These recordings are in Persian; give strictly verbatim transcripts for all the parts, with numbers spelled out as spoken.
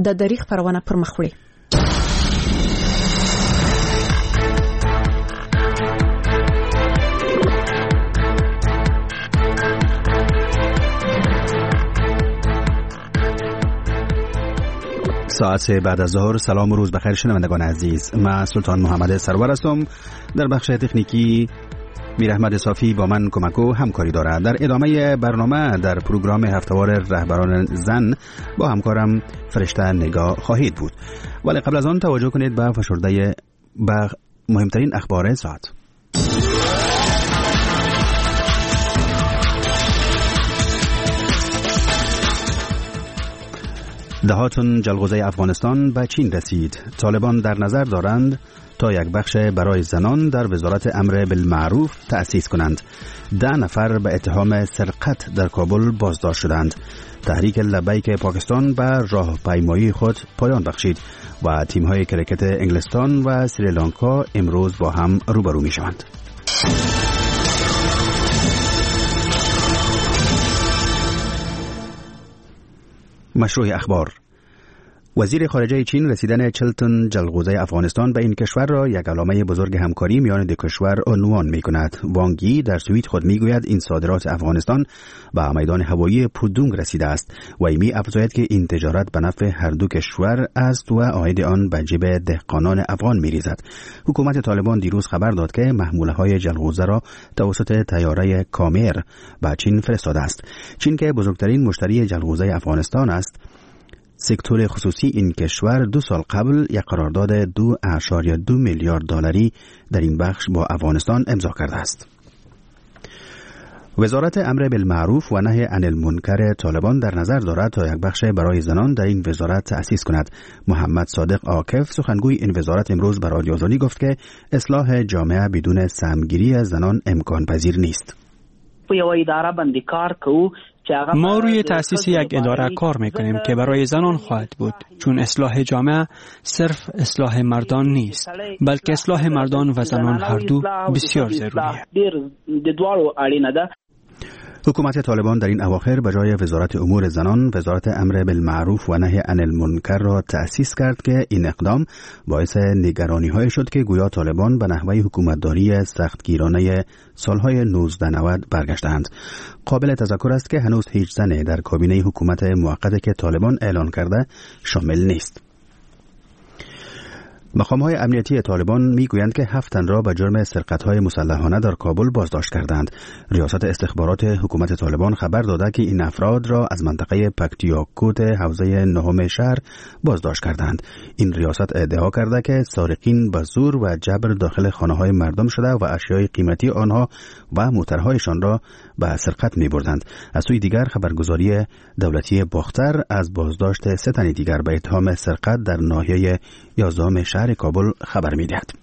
د دریغ پروانه پر مخ وړي. ساعت بعد از ظهر. سلام و روز بخیر شنوندگان عزیز، من سلطان محمد سرور هستم. در بخش تکنیکی میر احمد صافی با من کمک و همکاری دارد. در ادامه برنامه در پروگرام هفته‌وار رهبران زن با همکارم فرشته نگاه خواهید بود، ولی قبل از آن توجه کنید به فشرده به مهمترین اخبار ساعت. ده تن جلغوزه افغانستان به چین رسید. طالبان در نظر دارند تا یک بخش برای زنان در وزارت امر بالمعروف تأسیس کنند. ده نفر به اتهام سرقت در کابل بازداشت شدند. تحریک لبیک پاکستان به راهپیمایی خود پایان بخشید و تیم‌های کرکت انگلستان و سریلانکا امروز با هم روبرو می‌شوند. مشروع اخبار. وزیر خارجه چین رسیدن چهل تن جلغوزه افغانستان به این کشور را یک علامه بزرگ همکاری میان دو کشور عنوان می کند. وانگ یی در توییت خود می گوید این صادرات افغانستان به میدان هوایی پودونگ رسیده است و می افزاید که این تجارت به نفع هر دو کشور است و عاید آن به جیب دهقانان افغان می ریزد. حکومت طالبان دیروز خبر داد که محموله های جلغوزه را توسط طیاره کامر به چین فرستاده است. چین که بزرگترین مشتری جلغوزه افغانستان است، سکتور خصوصی این کشور دو سال قبل یک قرارداد دو اشاریه دو میلیارد دلاری در این بخش با افغانستان امضا کرده است. وزارت امر بالمعروف و نهی عن المنکر طالبان در نظر دارد تا یک بخش برای زنان در این وزارت تأسیس کند. محمد صادق عاکف سخنگوی این وزارت امروز به رادیو آزادی گفت که اصلاح جامعه بدون سهمگیری زنان امکان پذیر نیست. ما روی تأسیس یک اداره کار میکنیم که برای زنان خواهد بود، چون اصلاح جامعه صرف اصلاح مردان نیست، بلکه اصلاح مردان و زنان هر دو بسیار ضروریه. حکومت طالبان در این اواخر به جای وزارت امور زنان وزارت امر بالمعروف و نهی عن المنکر را تأسیس کرد که این اقدام باعث نگرانی های شد که گویا طالبان به نحوه حکومتداری سختگیرانه سالهای نوزده نود برگشتند. قابل تذکر است که هنوز هیچ زنی در کابینه حکومت موقته که طالبان اعلان کرده شامل نیست. مقام‌های امنیتی طالبان می‌گویند که هفت تن را به جرم سرقت‌های مسلحانه در کابل بازداشت کردند. ریاست استخبارات حکومت طالبان خبر داده که این افراد را از منطقه پکتیاکوت حوزه نهم شهر بازداشت کردند. این ریاست ادعا کرده که سارقین به زور و جبر داخل خانه‌های مردم شده و اشیای قیمتی آنها و موترهایشان را به سرقت می‌بردند. از سوی دیگر خبرگزاری دولتی باختر از بازداشت سه تن دیگر به اتهام سرقت در ناحیه یازدهم شهر کابل خبر می‌دهد.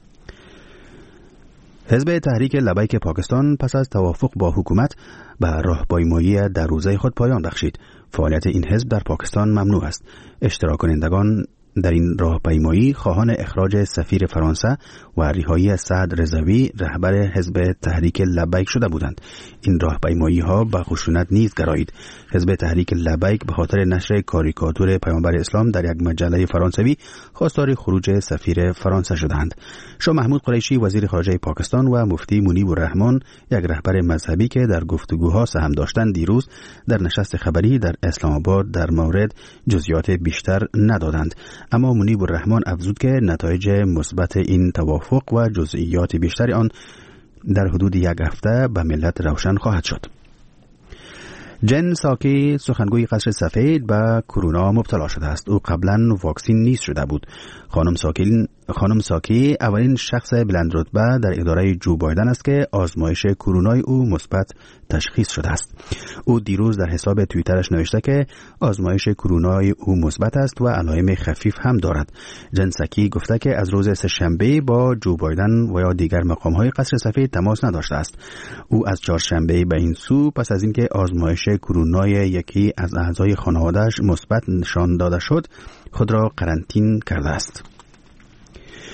حزب تحریک لبیک پاکستان پس از توافق با حکومت به راهپیمایی در روزه خود پایان بخشید. فعالیت این حزب در پاکستان ممنوع است. اشتراک کنندگان در این راهپیمایی خواهان اخراج سفیر فرانسه و رهایی سعد رضوی رهبر حزب تحریک لبیک شده بودند. این راهپیمایی ها به خشونت نیز گرایید. حزب تحریک لبیک به خاطر نشر کاریکاتور پیامبر اسلام در یک مجله فرانسوی خواستار خروج سفیر فرانسه شدند. شاه محمود قریشی وزیر خارجه پاکستان و مفتی منیب الرحمن یک رهبر مذهبی که در گفتگوها سهم داشتند دیروز در نشست خبری در اسلام آباد در مورد جزئیات بیشتر ندادند، اما منیب الرحمن افزود که نتایج مثبت این توافق و جزئیات بیشتر آن در حدود یک هفته به ملت روشن خواهد شد. جن ساکی سخنگوی قصر سفید به کرونا مبتلا شده است. او قبلا واکسین نیز شده بود. خانم ساکی خانم ساکی اولین شخص بلند رتبه در اداره جو بایدن است که آزمایش کرونای او مثبت تشخیص شده است. او دیروز در حساب توییترش نوشته که آزمایش کرونای او مثبت است و علائم خفیف هم دارد. جن ساکی گفته که از روز سه‌شنبه با جو بایدن و یا دیگر مقام‌های قصر سفید تماس نداشته است. او از چهارشنبه به این سو پس از اینکه آزمایش کرونای یکی از اعضای خانواده‌اش مثبت نشان داده شد خود را قرنطین کرده است.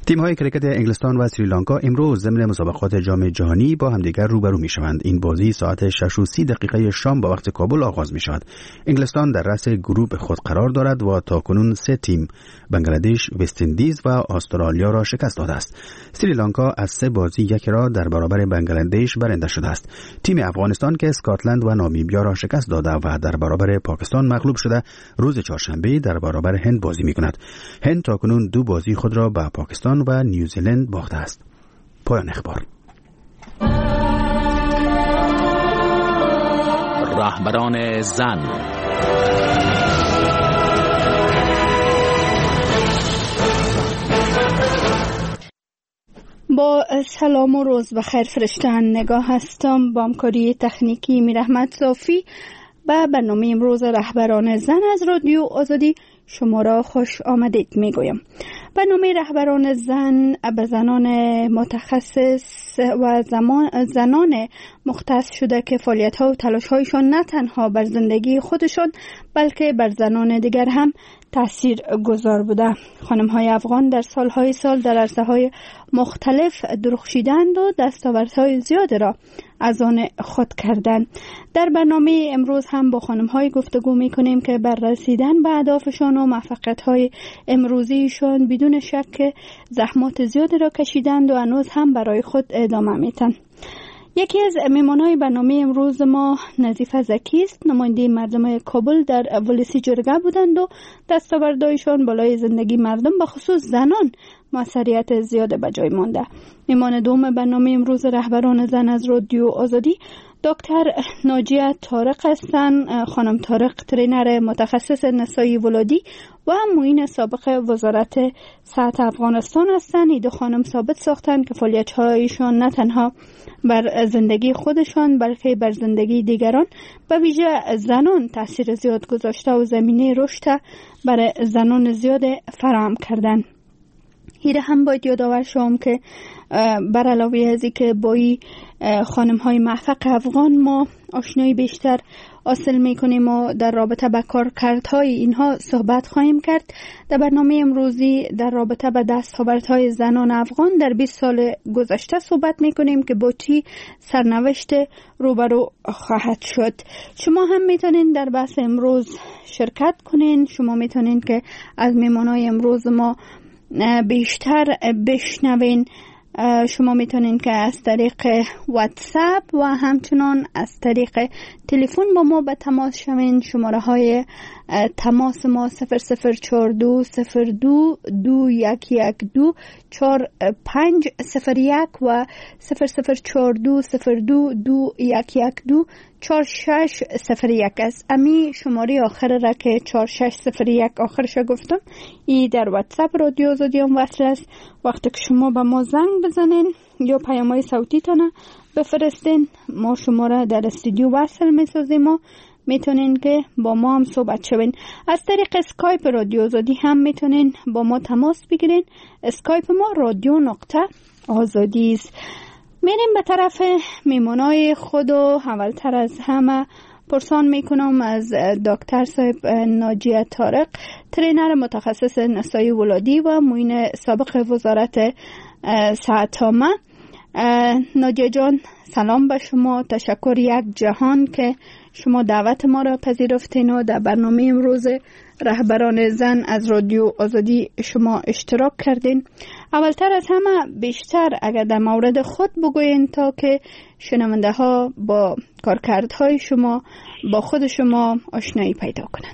تیم‌های کرکت انگلستان و سریلانکا امروز ضمن مسابقات جام جهانی با همدیگر روبرو می‌شوند. این بازی ساعت شش و سی دقیقه شام با وقت کابل آغاز می‌شود. انگلستان در رأس گروه خود قرار دارد و تاکنون سه تیم بنگلادش، وست اندیز و استرالیا را شکست داده است. سریلانکا از سه بازی یک را در برابر بنگلادش برنده شده است. تیم افغانستان که اسکاتلند و نامیبیا را شکست داده و در برابر پاکستان مغلوب شده، روز چهارشنبه در برابر هند بازی می‌کند. هند تاکنون دو بازی خود را به پاکستان و نیوزیلند باخته است. پایان اخبار. رهبران زن. با سلام و روز بخیر فرشتن نگاه هستم. با همکاری تکنیکی میرحمت صافی و برنامه امروز رهبران زن از رادیو آزادی شما را خوش آمدید میگویم. برنامه رهبران زن به زنان متخصص و زمان زنان مختص شده که فعالیت‌ها و تلاش‌هایشان نه تنها بر زندگی خودشان بلکه بر زنان دیگر هم تأثیر گذار بوده. خانم‌های افغان در سالهای سال در عرصه‌های مختلف درخشیدند و دستاوردهای زیاد را از آن خود کردند. در برنامه امروز هم با خانم‌های گفتگو می‌کنیم که بر رسیدن به اهدافشان و موفقیت‌های امروزیشان بدون شک زحمات زیاد را کشیدند و هنوز هم برای خود ادامه می‌دهند. یکی از میهمان‌های برنامه امروز ما نظیفه زکی است. نماینده مردم کابل در ولسی جرگه بودند و دستاوردهایشان بالای زندگی مردم به خصوص زنان موثریت زیاد به جای مانده. میهمان دوم برنامه امروز رهبران زن از رادیو آزادی دکتر ناجیه طارق هستند. خانم طارق ترینر متخصص نسایی ولادی و معین سابق وزارت صحت افغانستان هستند. این دو خانم ثابت ساختند که فعالیت‌هایشان نه تنها بر زندگی خودشان بلکه بر زندگی دیگران به ویژه زنان تاثیر زیاد گذاشته و زمینه رشد برای زنان زیاد فراهم کردند. هیره هم باید یادآور شوم که بر علاوه از اینکه با این خانم های موفق افغان ما آشنایی بیشتر حاصل میکنیم و در رابطه با کارکردهای اینها صحبت خواهیم کرد، در برنامه امروزی در رابطه با دستاوردهای زنان افغان در بیست سال گذشته صحبت میکنیم که با چی سرنوشت روبرو خواهد شد. شما هم میتونین در بحث امروز شرکت کنین. شما میتونین که از میمانای امروز ما بیشتر بشنوین. شما میتونین که از طریق واتساپ و همچنان از طریق تلفن با ما به تماس شوین. شماره های تماس ما صفر صفر چهار دو صفر دو دو یک یک دو چهار پنج صفر یک و صفر صفر چهار دو صفر دو دو یک یک دو چهار شش صفر یک است. امی شماره آخر را که چهار شش صفر یک آخرش گفتم ای در واتساپ رادیو آزادی هم وصل است. وقتی که شما به ما زنگ بزنین یا پیام‌های صوتی تانه بفرستین، ما شما را در استودیو وصل میسازیم و میتونین که با ما هم صحبت شوین. از طریق اسکایپ رادیو آزادی هم میتونین با ما تماس بگیرین. اسکایپ ما رادیو نقطه آزادی است. میریم به طرف میمونای خود و اولتر از همه پرسان میکنم از دکتر صاحب ناجیه طارق، ترینر متخصص نسایی ولادی و معین سابق وزارت صحت عامه. ناجیه جان سلام به شما. تشکر یک جهان که شما دعوت ما را پذیرفتین و در برنامه امروز رهبران زن از رادیو آزادی شما اشتراک کردین. اولتر از همه بیشتر اگر در مورد خود بگوین تا که شنونده ها با کارکردهای شما با خود شما آشنایی پیدا کنند.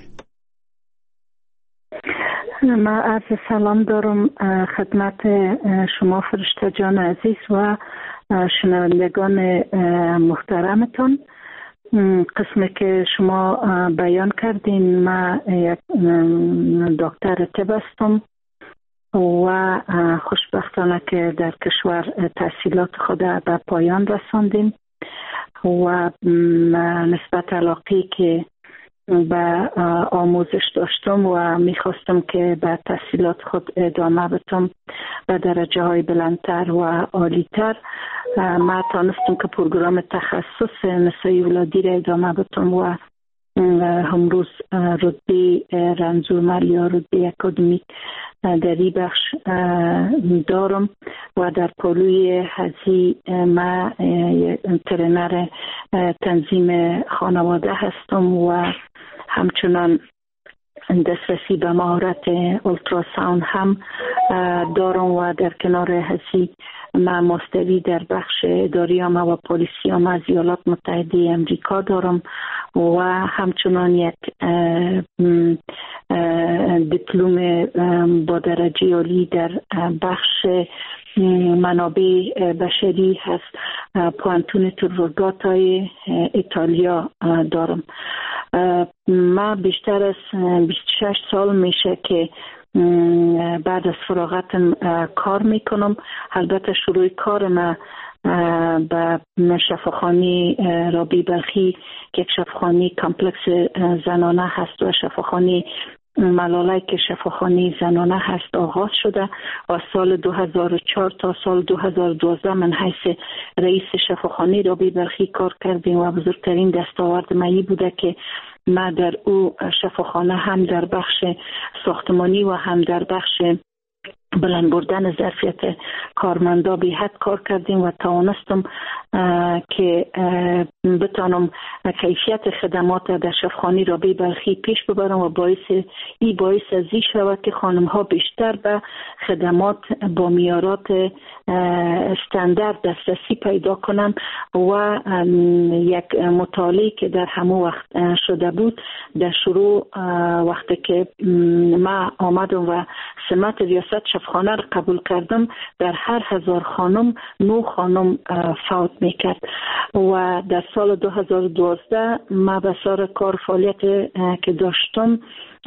من عرض سلام دارم خدمت شما فرشته جان عزیز و شنوندگان محترمتون. قسمی که شما بیان کردین، من یک دکتر طب هستم و خوشبختانه که در کشور تحصیلات خود به پایان رساندیم و نسبت علاقی که به آموزش داشتم و میخواستم که به تحصیلات خود ادامه بدم به درجه های بلندتر و عالیتر. ما تانستم که پروگرام تخصص نسایی ولادی را ادامه بدم و امروز رتبه رنزورمل یا رتبه اکادمیک در این بخش دارم و در پولوی هزی ما ترینر تنظیم خانواده هستم و همچنان دسترسی به مهارت اولتراساوند هم دارم و در کنار هزی ما ماستری در بخش اداریام و پلیسیام از ایالات متحده امریکا دارم و همچنان یک دیپلم با درجه عالی در بخش منابع بشری هست پوانتون تورگاتای ایتالیا دارم. ما بیشتر از بیست و شش سال میشه که بعد از فراغتم کار میکنم. البته شروع کار ما به شفاخانه رابی بلخی که یک شفاخانه کامپلکس زنانه هست و شفاخانه ملاله که شفاخانه زنانه هست آغاز شده و سال دو هزار و چهار تا سال دو هزار و دوازده من حیث رئیس شفاخانه رابی بلخی کار کردیم و بزرگترین دستاورد من بوده که ما در او شفاخانه هم در بخش ساختمانی و هم در بخش بلند بردن ظرفیت کارمندا به حد کار کردیم و توانستم که بتانم کیفیت خدمات در شفاخانه رابی بلخی پیش ببرم و باعث ای باعث از این شود که خانم ها بیشتر به خدمات با معیارات استاندارد دسترسی پیدا کنند و یک مطالعه که در همون وقت شده بود در شروع وقتی که ما آمدم و سمت ریاست شفاخانه را قبول کردم در هر هزار خانم نو خانم فوت میکرد و در سال دو هزار و دوازده ما به سر کار فعالیت که داشتم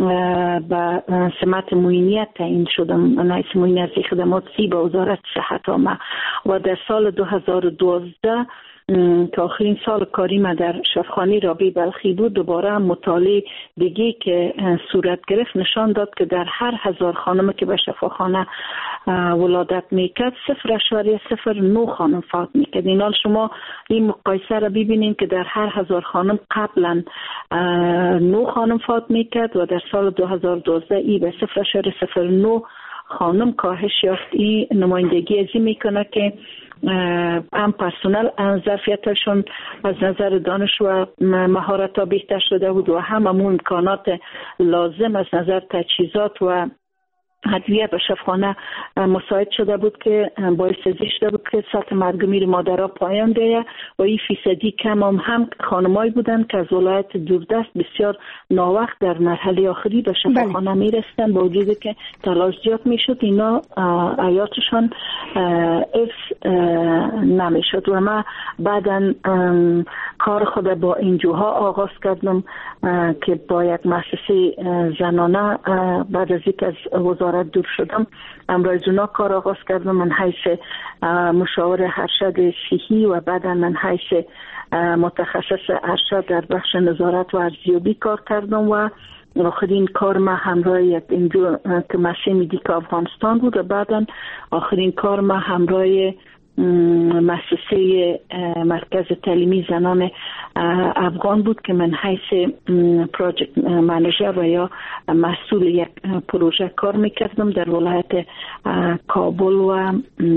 به سمت معینیت تعیین شدم. رئیس معین از خدمات سی به وزارت صحت آمد و در سال دو هزار و دوازده که آخرین سال کاری ما در شفاخانه رابی بلخی بود دوباره مطالعه دیگه که صورت گرفت نشان داد که در هر هزار خانم که به شفاخانه ولادت میکرد صفر اشاریه صفر نو خانم فوت میکرد. این حال شما این مقایسه را ببینید که در هر هزار خانم قبلا نو خانم فوت میکرد و در سال دو هزار و دوازده ای به صفر اشاریه صفر نو خانم کاهش یافت. این نمایندگی ازی میکنه که هم پرسنل ظرفیتشون از نظر دانش و مهارت ها بهتر شده بود و هم همون امکانات لازم از نظر تجهیزات و ادویه به شفاخانه مساعد شده بود که باعث شده بود که سطح مرگ میر مادرها پایان بیاید و این فیصدی کم هم, هم خانمایی بودند که از ولایت دوردست بسیار ناوقت در مرحله آخری به شفاخانه میرسیدند با وجودی که تلاش زیاد میشد اینا حیاتشان حفظ نمیشد و ما بعدا کار خود با انجوها آغاز کردم که با یک مؤسسه زنانه بعد از اینکه از وزارت دور شدم امروز اونا کار آغاز کردم من حیث مشاور ارشد صحی و بعدا من حیث متخصص ارشد در بخش نظارت و ارزیابی کار کردم و آخرین کار ما همراه یک انجو که مسی میدیک افغانستان بود و بعدا آخرین کار ما همراه مؤسسه مرکز تعلیمی زنان افغان بود که من حیث پروژکت منیجر و یا مسئول یک پروژه کار میکردم در ولایت کابل و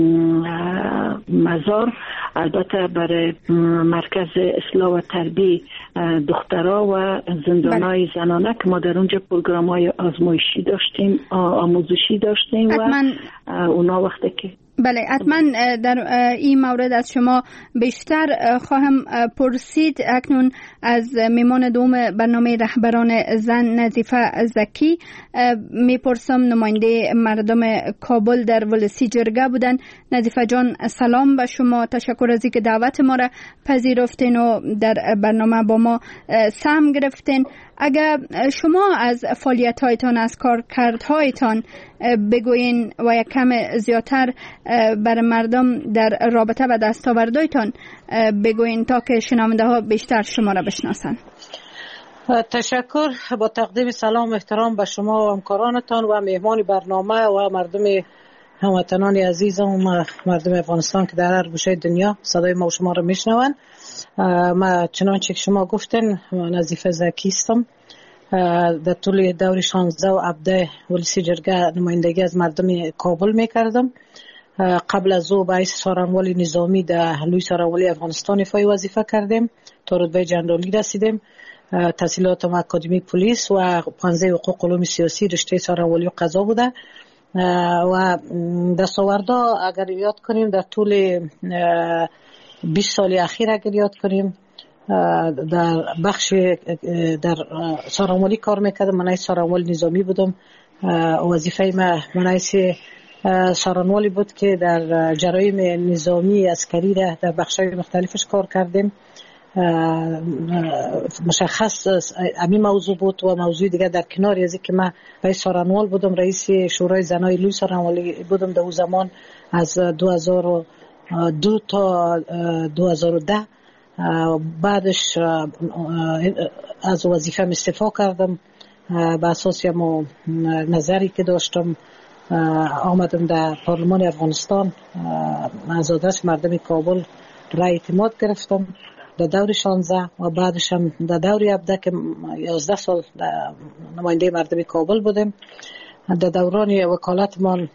مزار. البته برای مرکز اصلاح و تربیه دخترها و زندانهای زنانه که ما در اونجا پروگرام های آزمایشی داشتیم آموزشی داشتیم و اونا وقتی که بله حتما در این مورد از شما بیشتر خواهم پرسید. اکنون از میمان دوم برنامه رهبران زن نظیفه زکی میپرسم. نماینده مردم کابل در ولسی جرگه بودن. نظیفه جان سلام به شما، تشکر از اینکه دعوت ما را پذیرفتین و در برنامه با ما سهم گرفتین. اگر شما از فعالیت‌هایتان از کارکردهایتان بگوین و یک کم زیادتر بر مردم در رابطه و دستاوردهایتان بگوین تا که شنونده ها بیشتر شما را بشناسند. تشکر. با تقدیم سلام و احترام به شما و همکارانتان و مهمان برنامه و مردم هموطنان عزیزم و مردم افغانستان که در هر گوشه دنیا صدای ما و شما را میشنوند. ما چنانچه که شما گفتن نظیفه زکی هستم. در طول دور شانزده و هفده ولسی جرگه نمایندگی از مردم کابل میکردم. قبل از او به حیث سارنوالی نظامی در لوی سارنوالی افغانستان ایفای وظیفه کردیم تا رتبه جنرالی رسیدیم. تحصیلاتم اکادمی پلیس و پانزده حقوق علوم سیاسی رشته سارنوالی و قضا بوده و دستاوردها اگر یاد کنیم در طول بیست سال اخیر اگر یاد کنیم در بخش در سارنوالی کار میکردم. من سارنوالی نظامی بودم. وظیفه من من سارنوالی بود که در جرایم نظامی عسکری در بخش‌های مختلفش کار کردیم. مشخص همین موضوع بود و موضوع دیگه در کنار از که من رئیس سارنوال بودم، رئیس شورای زنای لوی سارنوالی بودم در اون زمان از دو هزار و دو تا دو هزار و ده. بعدش از وظیفه استعفا کردم به اساس نظری که داشتم. آمدم در پارلمان افغانستان از آدرس مردم کابل رای اعتماد گرفتم در دور شانزده و بعدش هم در دور هفده که یازده سال نماینده مردم کابل بودم. در دوران وکالتمان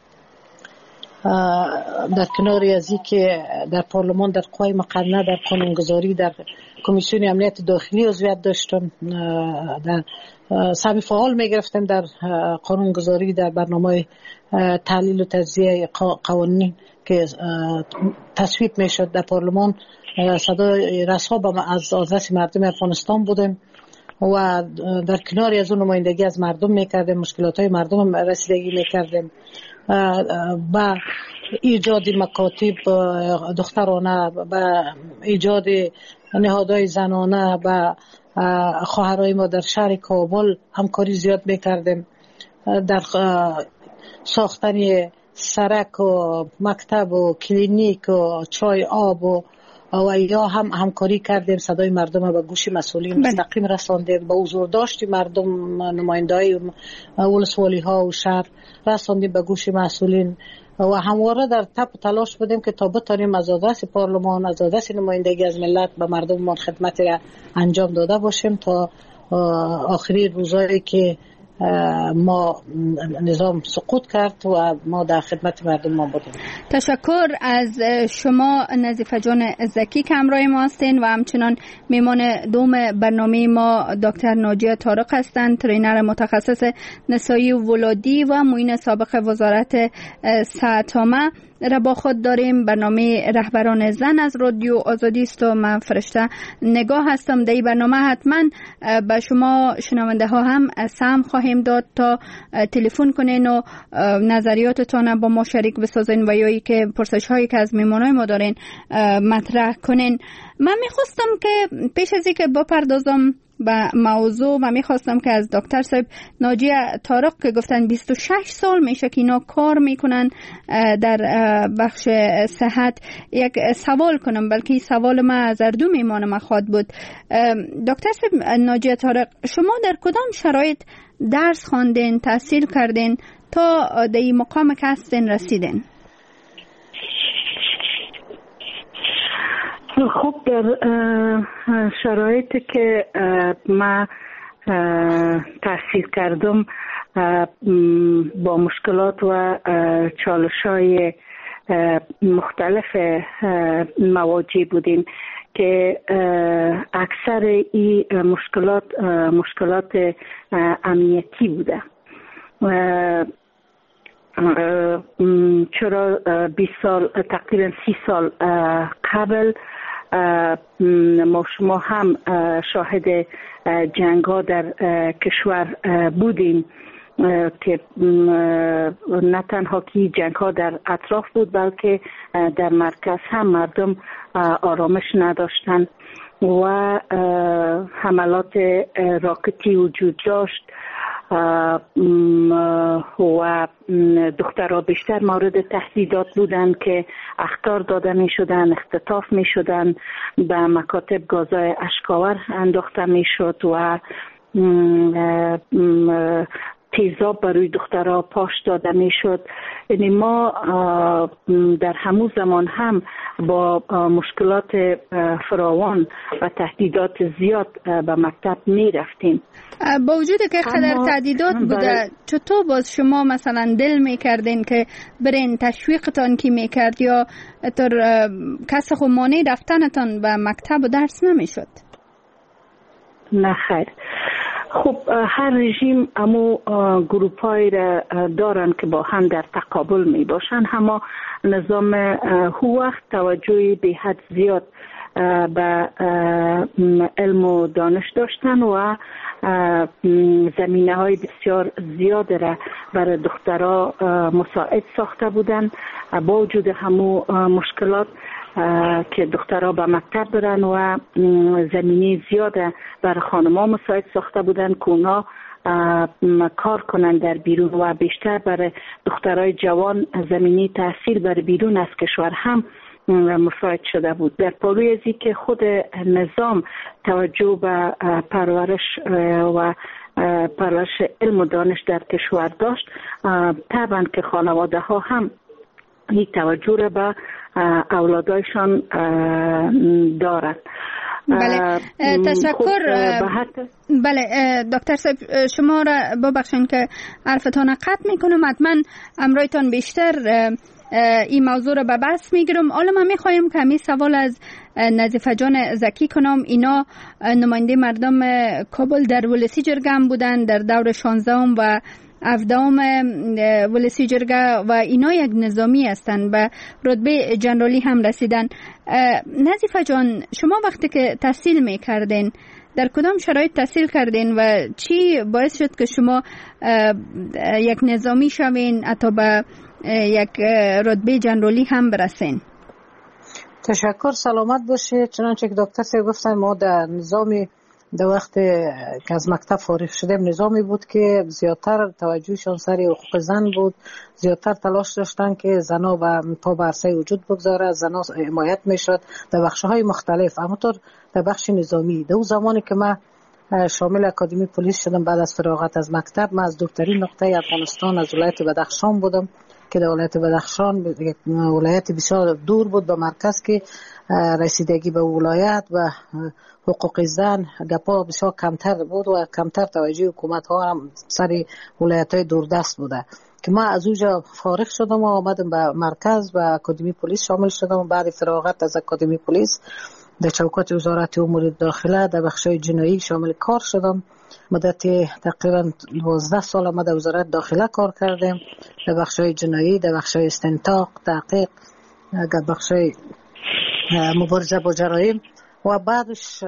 در کناری از این که در پارلمان در قوای مقننه در قانونگذاری در کمیسیون امنیت داخلی عضویت داشتم. در سهمی فعال می گرفتم در قانونگذاری در برنامه تحلیل و تجزیه قوانین که تصویب می شد در پارلمان. صدای رسا از آدرس مردم افغانستان بودم و در کناری از اون نمایندگی از مردم می کردم، مشکلات های مردم رسیدگی می کردم با ایجاد مکاتب دخترانه، با ایجاد نهادهای زنانه، با خواهرای ما در شهر کابل همکاری زیاد میکردیم. در ساختن سرک و مکتب و کلینیک و چای آب و و یا هم همکاری کردیم. صدای مردم به گوش مسئولین مستقیم رساندیم، به حضور داشتی مردم، نماینده‌های ولسوالی ها و شهر رساندیم به گوش مسئولین و همواره در تپ تلاش بودیم که تا بتانیم از آدرس پارلمان، از آدرس نمایندگی از ملت به مردم ما خدمتی را انجام داده باشیم تا آخری روزایی که ما نظام سقوط کرد و ما در خدمت مردم ما بودیم. تشکر از شما نظیفه جان زکی که همراه ما هستین و همچنان میمان دوم برنامه ما دکتر ناجیه طارق هستند، ترینر متخصص نسایی و ولادی و معین سابق وزارت صحت عامه را با خود داریم. برنامه رهبران زن از رادیو آزادی است و من فرشته نگاه هستم. در این برنامه حتما به شما شنونده ها هم سهم خواهیم داد تا تلفن کنین و نظریاتتان با ما شریک بسازین و یا که پرسش هایی که از میمانای ما دارین مطرح کنین. من میخواستم که پیش از اینکه بپردازم به موضوع و میخواستم که از دکتر صاحب ناجیه طارق که گفتن بیست و شش سال میشه که اینا کار میکنن در بخش صحت یک سوال کنم، بلکه این سوال ما از اردو میمان ما خواد بود. دکتر صاحب ناجیه طارق، شما در کدام شرایط درس خواندین، تحصیل کردین تا در این مقام که هستین رسیدین؟ خب در شرایطی که ما تحصیل کردم با مشکلات و چالش‌های مختلف مواجه بودیم که اکثر این مشکلات مشکلات امنیتی بوده. چرا بیست سال تقریبا سی سال قبل ما شما هم شاهد جنگ ها در کشور بودیم که نه تنها که جنگ ها در اطراف بود بلکه در مرکز هم مردم آرامش نداشتند و حملات راکتی وجود داشت و دخترها بیشتر مورد تهدیدات بودند که اخطار داده می شدن، اختطاف می شدن، به مکاتب گازهای اشکاور انداخته می شد و تیزاب برای دخترها پاش داده میشد. یعنی ما در همون زمان هم با مشکلات فراوان و تهدیدات زیاد به مکتب می رفتیم. با وجود که قدر تهدیدات بوده، چطور باز شما مثلا دل می کردین که برین؟ تشویقتان کی می کرد یا تر کس خو مانع رفتنتان به مکتب و درس نمی شد؟ نه خیر. خب هر رژیم امو گروپ های را دارن که با هم در تقابل می باشن. اما نظام هو وقت توجه به حد زیاد به علم و دانش داشتن و زمینه های بسیار زیاد را برای دخترها مساعد ساخته بودن. با وجود همو مشکلات که دخترها به مکتب برن و زمینه زیاد برای خانم‌ها مساعد ساخته بودن که اونا کار کنن در بیرون و بیشتر برای دخترای جوان زمینه تحصیل برای بیرون از کشور هم مساعد شده بود. در پالوی ازی که خود نظام توجه به پرورش و پرورش علم و دانش در کشور داشت، طبعا که خانواده ها هم این توجه را به اولادایشان دارند. بله تشکر. بله دکتر صاحب شما را ببخشید که حرفتان قطع میکنم. حتما امرایتان بیشتر این موضوع را به بحث میگیرم. حالا من میخوایم که همین سوال از نظیفه جان زکی کنم. اینا نماینده مردم کابل در ولسی جرگه هم بودن در دور شانزدهم و هفدهم ولسی جرگه و اینا یک نظامی هستند، به رتبه جنرالی هم رسیدن. نظیفه جان شما وقتی که تحصیل میکردین در کدام شرایط تحصیل کردین و چی باعث شد که شما یک نظامی شوین حتی به یک رتبه جنرالی هم برسین؟ تشکر، سلامت باشه. چنانچه که دکتر صاحب گفتن ما در نظامی در وقت که از مکتب فارغ شدیم نظامی بود که زیادتر توجهشان سر حقوق زن بود، زیادتر تلاش داشتن که زنا و پا بر عرصه وجود بگذاره، زنا حمایت میشد در بخش‌های مختلف. همونطور در بخش نظامی در اون زمانی که من شامل اکادمی پلیس شدم بعد از فراغت از مکتب، من از دورترین نقطه افغانستان از ولایت بدخشان بودم که در ولایت بدخشان یک ولایت بسیار دور بود به مرکز که رسیدگی به ولایت و حقوق زن گپا بسیار کمتر بود و کمتر توجه حکومت ها هم سر ولایت های دوردست بوده که ما از اونجا فارغ شدم و آمدم به مرکز و اکادمی پلیس شامل شدم. بعد فراغت از اکادمی پلیس در چوکات وزارت امور داخله در بخشای جنایی شامل کار شدم. مدت تقریبا دوازده سال ما در وزارت داخله کار کردم در بخشای جنایی، در بخشای استنتاق، تحقیق، در بخشای مبارزه با جرایم و بعدش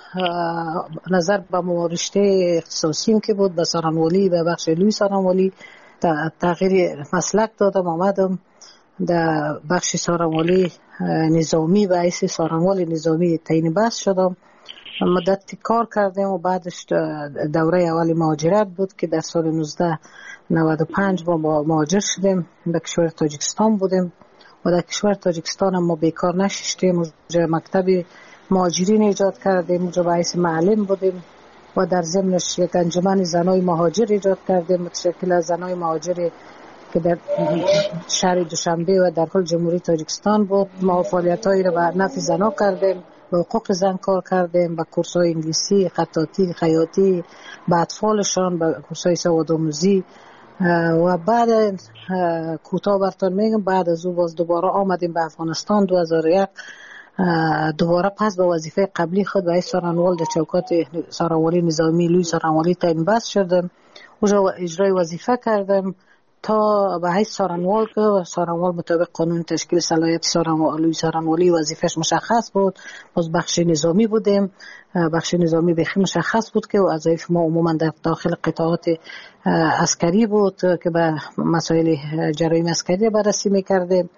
نظر به رشته اختصاصیم که بود به سارنوالی، به بخش لوی سارنوالی تغییر مسلک دادم. آمدم در بخش سارنوالی نظامی و حیث سارنوال نظامی تعیین بست شدم. مدتی کار کردم و بعدش دوره اول مهاجرت بود که در سال نوزده نود و پنج با مهاجر شدیم. در کشور تاجیکستان بودیم و در کشور تاجیکستان هم ما بیکار نشستیم. اونجا مکتب مهاجرین ایجاد کردیم، اونجا به حیث معلم بودیم و در ضمنش یک انجمن زنای مهاجر ایجاد کردیم متشکل از زنای مهاجر که در شهر دوشنبه و در کل جمهوری تاجیکستان بود. ما فعالیت‌هایی را به نفع زنان کردیم، به حقوق زن کار کردیم، به کورس‌های انگلیسی، خطاطی، خیاطی، به اطفالشان، به کورس‌های سوادآموزی و بعد کوتاه براتون میگم بعد از او باز دوباره آمدیم به افغانستان دو هزار و یک دوباره پس به وظیفه قبلی خود به سارنوال در چوکات سارنوالی نظامی لوی سارنوالی تعیین بست شدم. اونجا اجرای وظیفه کردم تا به حیث سارنوال که سارنوال مطابق قانون تشکیل صلاحیت سارنوالی سارنوالی وظیفهش مشخص بود. باز بخش نظامی بودیم، بخش نظامی بخی مشخص بود که وظایف ما عموما در داخل قطاعات عسکری بود که به مسائل جرایم عسکری بررسی میکردیم.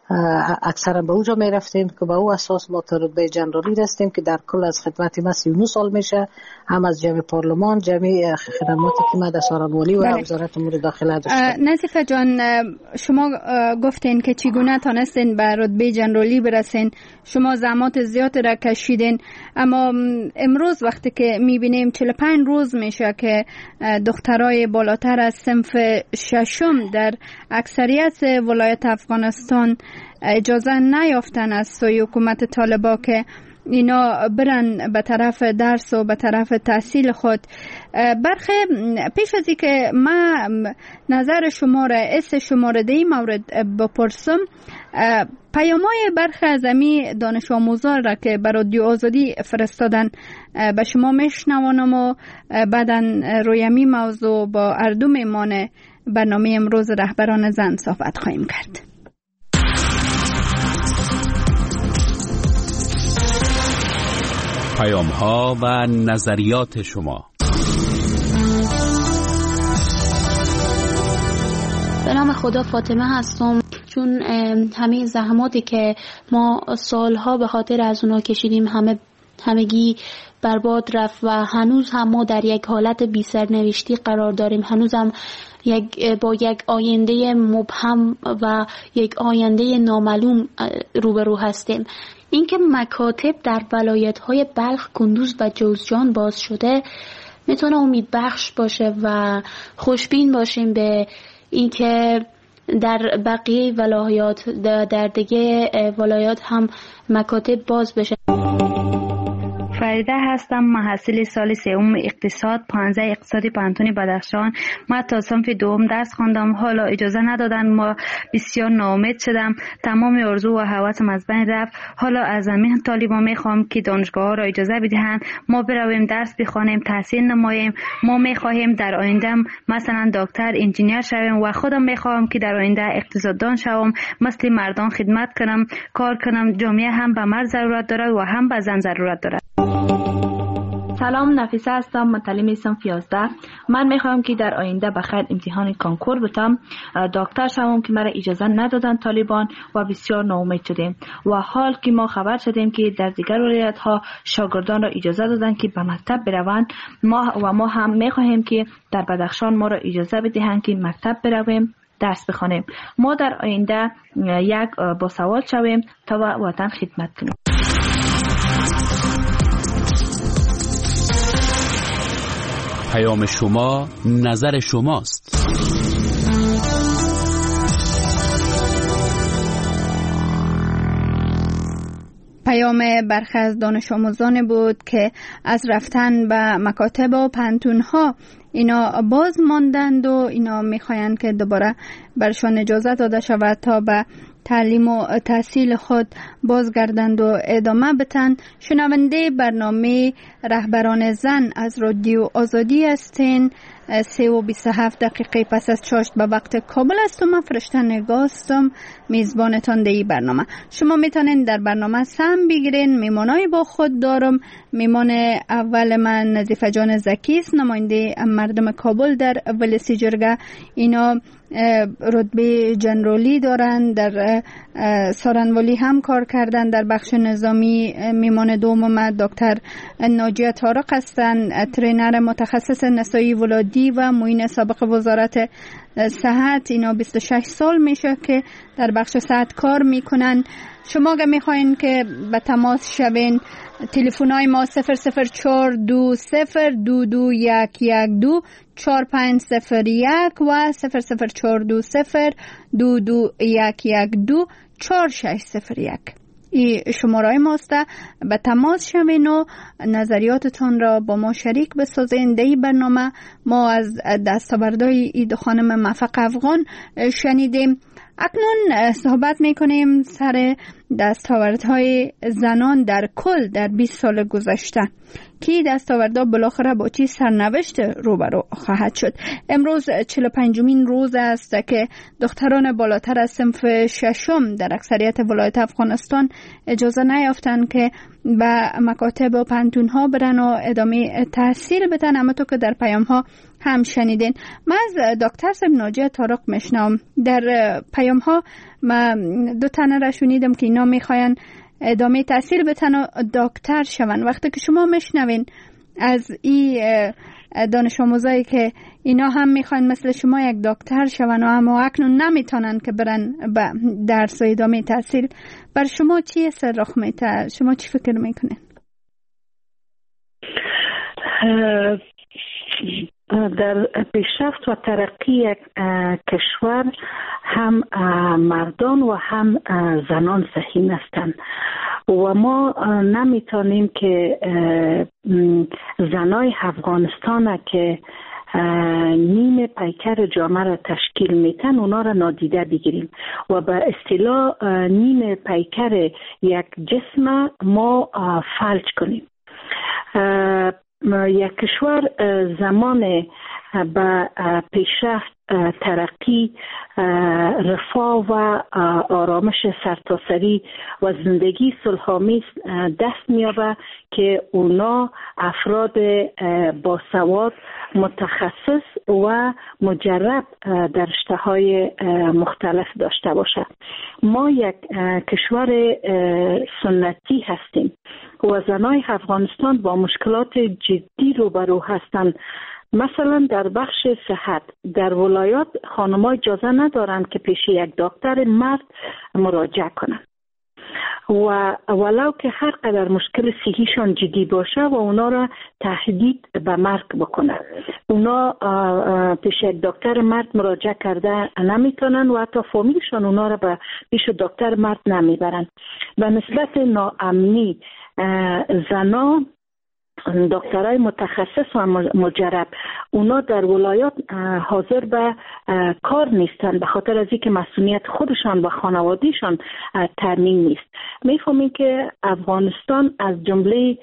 اکثرا به اونجا می رفتیم که به او اساس ما تا رتبه جنرالی رسیدیم که در کل از خدمت ما سی و نه سال میشه، هم از جمع پارلمان، جمعی خدماتی که ما در سارنوالی و بله. وزارت امور داخله داشتیم. نظیفه جان، شما گفتین که چگونه تانستین به رتبه جنرالی برسین، شما زحمات زیاد را کشیدین، اما امروز وقتی که میبینیم چهل و پنج روز میشه که دخترای بالاتر از صنف ششم در اکثریت ولایت افغانستان اجازه نیافتن از سوی حکومت طالبان که اینا برن به طرف درس و به طرف تحصیل خود. برخی پیش از اینکه ما نظر شما را اس شما را در این مورد بپرسم، پیام‌های برخی از امی دانش آموزان را که بر رادیو آزادی فرستادن به شما میشنوانم و بعداً روی امی موضوع با اردو میمان برنامه امروز رهبران زن صحبت خواهیم کرد. پیام‌ها و نظریات شما. به نام خدا فاطمه هستم. چون همه زحماتی که ما سالها به خاطر از اونا کشیدیم همه همگی برباد رفت و هنوز هم ما در یک حالت بی سرنوشتی قرار داریم. هنوز هم یک با یک آینده مبهم و یک آینده نامعلوم روبرو هستیم. اینکه مکاتب در ولایت‌های بلخ، کندوز و جوزجان باز شده میتونه امید بخش باشه و خوشبین باشیم به اینکه در بقیه ولایات در دیگه ولایات هم مکاتب باز بشه. فریده هستم، محصل سال سوم اقتصاد پانزده اقتصادی پانتون بدخشان. ما تا صنف دوم درس خواندم، حالا اجازه ندادن، ما بسیار ناامید شدم، تمام آرزو و هوسم از بین رفت. حالا از همین طالبان میخوام که دانشگاه ها را اجازه بدهند ما برویم درس بخوانیم، تحصیل نماییم. ما میخواهیم در آینده مثلا دکتر، انجینیر شویم و خودم میخوام که در آینده اقتصاددان شوم، مثل مردان خدمت کنم، کار کنم. جامعه هم به مرد ضرورت داره و هم به زن ضرورت داره. سلام، نفیسه هستم، متعلم صنف یازده. من میخوام که در آینده بخیر امتحان کانکور بتم، دکتر شوم که مرا اجازه ندادن طالبان و بسیار ناامید شدیم. و حال که ما خبر شدیم که در دیگر ولایت ها شاگردان را اجازه دادن که به مکتب بروند، ما و ما هم میخواهیم که در بدخشان ما را اجازه بدهند که مکتب برویم، درس بخوانیم. ما در آینده یک با سوال شویم تا وطن خدمت کنیم. پیام شما نظر شماست. پیام برخی از دانش آموزان بود که از رفتن به مکاتب و پانتون‌ها اینا باز ماندند و اینا میخواین که دوباره برشان اجازه داده شود تا به تعلیم و تحصیل خود بازگردند و ادامه بتن. شنونده برنامه رهبران زن از رادیو آزادی هستین. سه و بیست و هفت دقیقه پس از چاشت به وقت کابل است و من فرشته نگاه هستم، میزبانتان در این برنامه. شما میتونین در برنامه سهم بگیرین. میمانای با خود دارم. میمان اول من نظیفه جان زکی است، نماینده مردم کابل در ولسی جرگه. اینا رتبه جنرالی دارن، در سارنوالی هم کار کردن در بخش نظامی. میمان دوم ما دکتر ناجیه طارق هستند، ترینر متخصص نسایی ولادی و معین سابق وزارت صحت. اینا بیست و شش سال میشه که در بخش صحت کار میکنن. شما اگه میخواین که به تماس شوین، تلفن‌های ما صفر صفر چهار دو صفر دو دو یک یک دو چهار پنج صفر یک و صفر صفر چهار دو صفر دو دو یک یک دو چهار شش صفر یک. این شماره ماست. به تماس شوین و نظریاتتون را با ما شریک بسازین. در این برنامه ما از دستاوردهای این دو خانم موفق افغان شنیدیم. اکنون صحبت میکنیم سر دستاوردهای زنان در کل در بیست سال گذشته که دستاوردها بالاخره با چی سرنوشت روبرو خواهد شد. امروز چهل و پنجمین روز است که دختران بالاتر از صنف ششم در اکثریت ولایت افغانستان اجازه نیافتند که به مکاتب و پانتون‌ها برن و ادامه تحصیل بدن. اما تو که در پیام ها هم شنیدین. من از دکتر صاحب ناجیه طارق میشنم. در پیام ها ما دو تنه را شنیدم که اینا میخواین ادامه تحصیل بتن و دکتر شون. وقتی که شما میشنوین از این دانش آموزایی که اینا هم میخواین مثل شما یک دکتر شون و اما اکنون نمیتونن که برن به درس و ادامه تحصیل، بر شما چی اثر رخ میده؟ شما چی فکر میکنین؟ در پیشرفت و ترقی کشور هم مردان و هم زنان سهیم هستند و ما نمیتونیم که زنای افغانستان که نیم پیکر جامعه را تشکیل میتن اونا را نادیده بگیریم و به اصطلاح نیم پیکر یک جسم ما فلج کنیم. یک کشور زمان به پیشرفت، ترقی، رفاه و آرامش سرتاسری و زندگی صلح‌آمیز دست می‌یابد که اونا افراد باسواد، متخصص و مجرب در رشته‌های مختلف داشته باشد. ما یک کشور سنتی هستیم و زنای افغانستان با مشکلات جدی روبرو هستند. مثلا در بخش صحت در ولایات خانم‌ها اجازه ندارند که پیش یک دکتر مرد مراجعه کنند و ولو که هر قدر مشکل صحیشان جدی باشه و اونا را تهدید به مرگ بکنه، اونا پیش یک دکتر مرد مراجعه کرده نمیتونن و حتی فامیلشان اونا را به پیش دکتر مرد نمیبرن. به نسبت ناامنی زنا دکترای متخصص و مجرب اونا در ولایات حاضر به کار نیستن به خاطر از اینکه مسئولیت خودشان و خانوادهشان تامین نیست. میفهمیم که افغانستان از جمله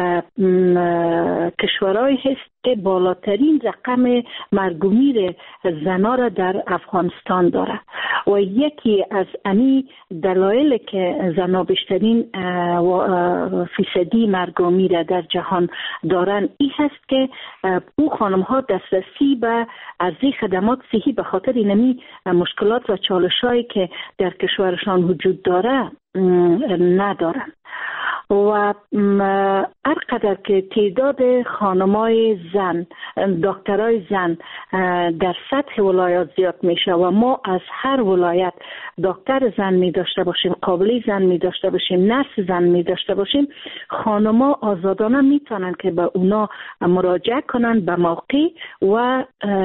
کشورهای هست که بالاترین رقم مرگ و میر زنا را در افغانستان داره و یکی از امی دلایل که زنا بیشترین فیصدی مرگ و میر در جهان دارن این هست که او خانم ها دسترسی به ارزی خدمات صحی به خاطر اینمی مشکلات و چالش هایی که در کشورشان وجود داره ندارن و هر قدر که تعداد خانمای زن، دکترای زن در سطح ولایات زیاد میشه و ما از هر ولایت دکتر زن می داشته باشیم، قابلی زن می داشته باشیم، نرس زن می داشته باشیم، خانما آزادانه میتونن که به اونا مراجعه کنن به موقع و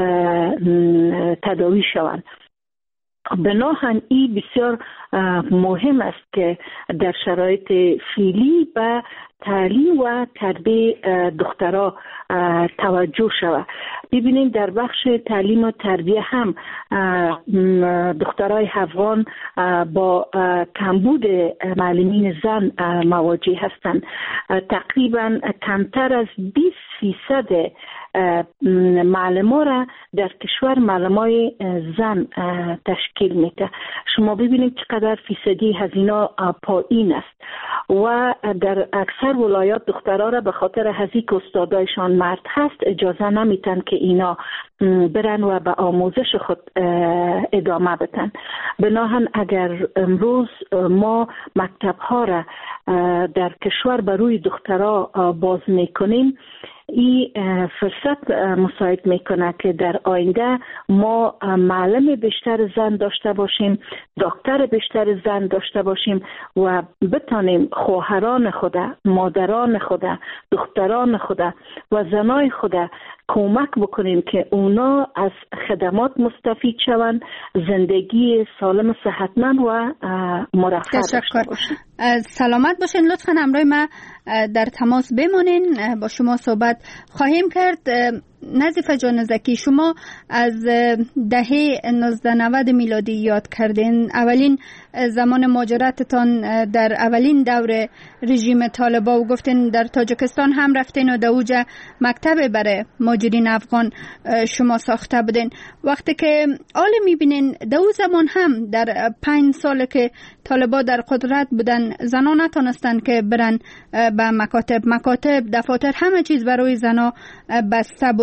تداوی شوند. بناهن این بسیار مهم است که در شرایط فعلی به تعلیم و تربیه دخترها توجه شود. ببینیم در بخش تعلیم و تربیه هم دخترای افغان با کمبود معلمین زن مواجه هستند. تقریبا کمتر از بیست فیصد معلم‌ها را در کشور معلمای زن تشکیل میده. شما ببینید چقدر فیصدی هزینه پایین است و در اکثر ولایات دخترها را به خاطر هزینه که استادایشان مرد هست اجازه نمیتن که اینا برن و به آموزش خود ادامه بدن. بناهن اگر امروز ما مکتب ها را در کشور بر روی دخترها باز میکنیم، این فرصت مساعد میکنه که در آینده ما معلم بیشتر زن داشته باشیم، دکتر بیشتر زن داشته باشیم و بتانیم خواهران خود، مادران خود، دختران خود و زنای خود کمک بکنیم که اونا از خدمات مستفید شوند، زندگی سالم صحتمند و مرفه داشته باشند. سلامت باشین. لطفاً همراه ما در تماس بمانین، با شما صحبت خواهیم کرد. نظیف جان زکی، شما از دهه نوزده نود میلادی یاد کردین. اولین زمان مهاجرتتان در اولین دور رژیم طالبا و گفتین در تاجیکستان هم رفتین و در اوجا مکتب برای مهاجرین افغان شما ساخته بودین. وقتی که آل میبینین در اون زمان هم در پنج سال که طالبا در قدرت بودن زنان نتونستن که برن به مکاتب، مکاتب، دفاتر، همه چیز برای زنا بسته بود.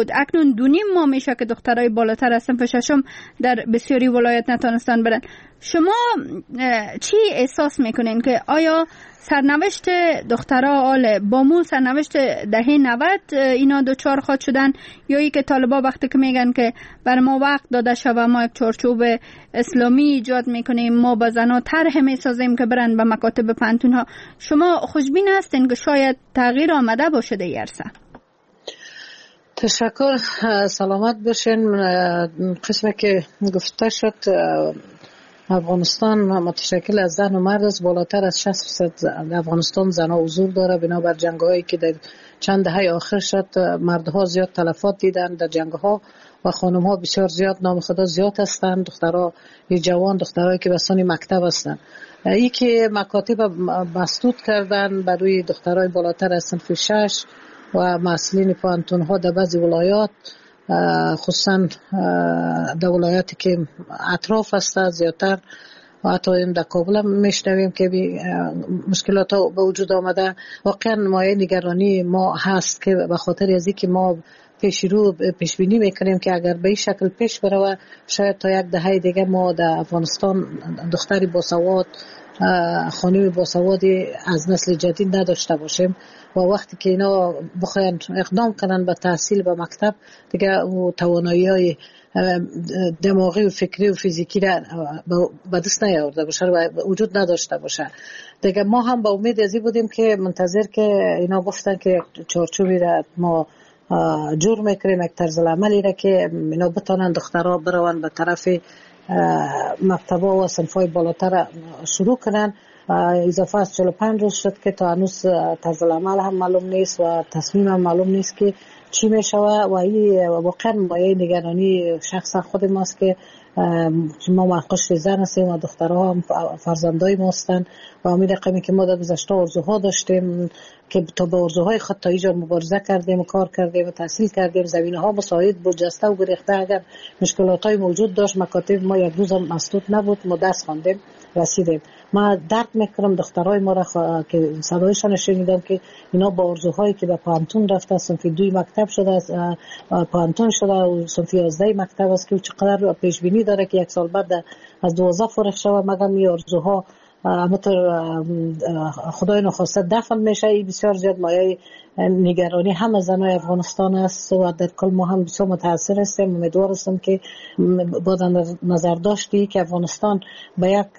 اکنون دو نیم ماه میشه که دخترای بالاتر از صنف ششم در بسیاری ولایت نتونستن برن. شما چی احساس میکنین که آیا سرنوشت دخترها آل با مو سرنوشت دهه نود اینا دوچار خود شدن، یا ای که طالبا وقتی که میگن که بر ما وقت داده شده ما یک چارچوب اسلامی ایجاد میکنیم، ما با زنها طرح میسازیم که برن به مکاتب پانتون ها، شما خوشبین هستین که شاید تغییر آمده باشه در عرصه؟ تشکر، سلامت باشین. قسمی که گفته شد افغانستان متشکل از زن و مرد است. بالاتر از شصت درصد افغانستان زنها حضور داره. بنابر جنگ‌هایی که در چند دهه آخر شد مردها زیاد تلفات دیدن در جنگ‌ها و خانم‌ها بسیار زیاد نام خدا زیاد هستند. دخترها جوان، دخترایی که به سن مکتب هستند. ای که مکاتب مسدود کردن برای دخترای بالاتر از صنف شش و مسئولین پانتون ها در بعضی ولایات، خصوصا در ولایاتی که اطراف هست زیادتر و حتی این در کابل میشنویم که مشکلات ها به وجود آمده. واقعا مایه نگرانی ما هست که به خاطر از اینکه ما پیش رو پیش بینی میکنیم که اگر به این شکل پیش بره و شاید تا یک دهه دیگه ما در افغانستان دختری باسواد، خانم باسوادی از نسل جدید نداشته باشیم و وقتی که اینا بخواین اقدام کنن به تحصیل به مکتب دیگه او توانایی‌های دماغی و فکری و فیزیکی را به دست نیاورده باشه و وجود نداشته باشه دیگه. ما هم با امید ازی بودیم که منتظر که اینا گفتن که چارچوبی را ما جور میکنیم، یک طرز عملی را که اینا بتونن دخترها بروان به طرف مکتبا و صنفای بالاتر شروع کنن. اضافه از چهل و پنج روز شد که تا هنوز طرز العمل هم معلوم نیست و تصمیم هم معلوم نیست که چی میشوه و این واقعا مایه نگرانی شخصا خود ماست که ما معقش زن هستیم و دخترها هم فرزندای ما هستن و امید رقمی که ما در گذشته ارزوها داشتیم که تا به ارزوهای خود تا اینجا مبارزه کردیم و کار کردیم و تحصیل کردیم. زمینه ها مساعد بود، جسته و گریخته. اگر مشکلات های موجود داشت مکاتب ما یک روز مسدود نبود، ما دست خواندیم رسیدیم. ما درک میکنم دخترای ما را خوا... که صدایشان شنیدم که اینا با ارزوهایی که به پانتون رفته، صنف دوی مکتب شده، پانتون شده و صنف یازده مکتب است که چقدر پیش بینی داره که یک سال بعد از دوازده فارغ شود، مگر این ارزوها همونطور خدای نخواسته دفن میشه. این بسیار زیاد مایه نگرانی همه زنای افغانستان است و در کل ما هم بسیار متاثر هستیم. امیدوار هستم که با نظر داشتی که افغانستان به یک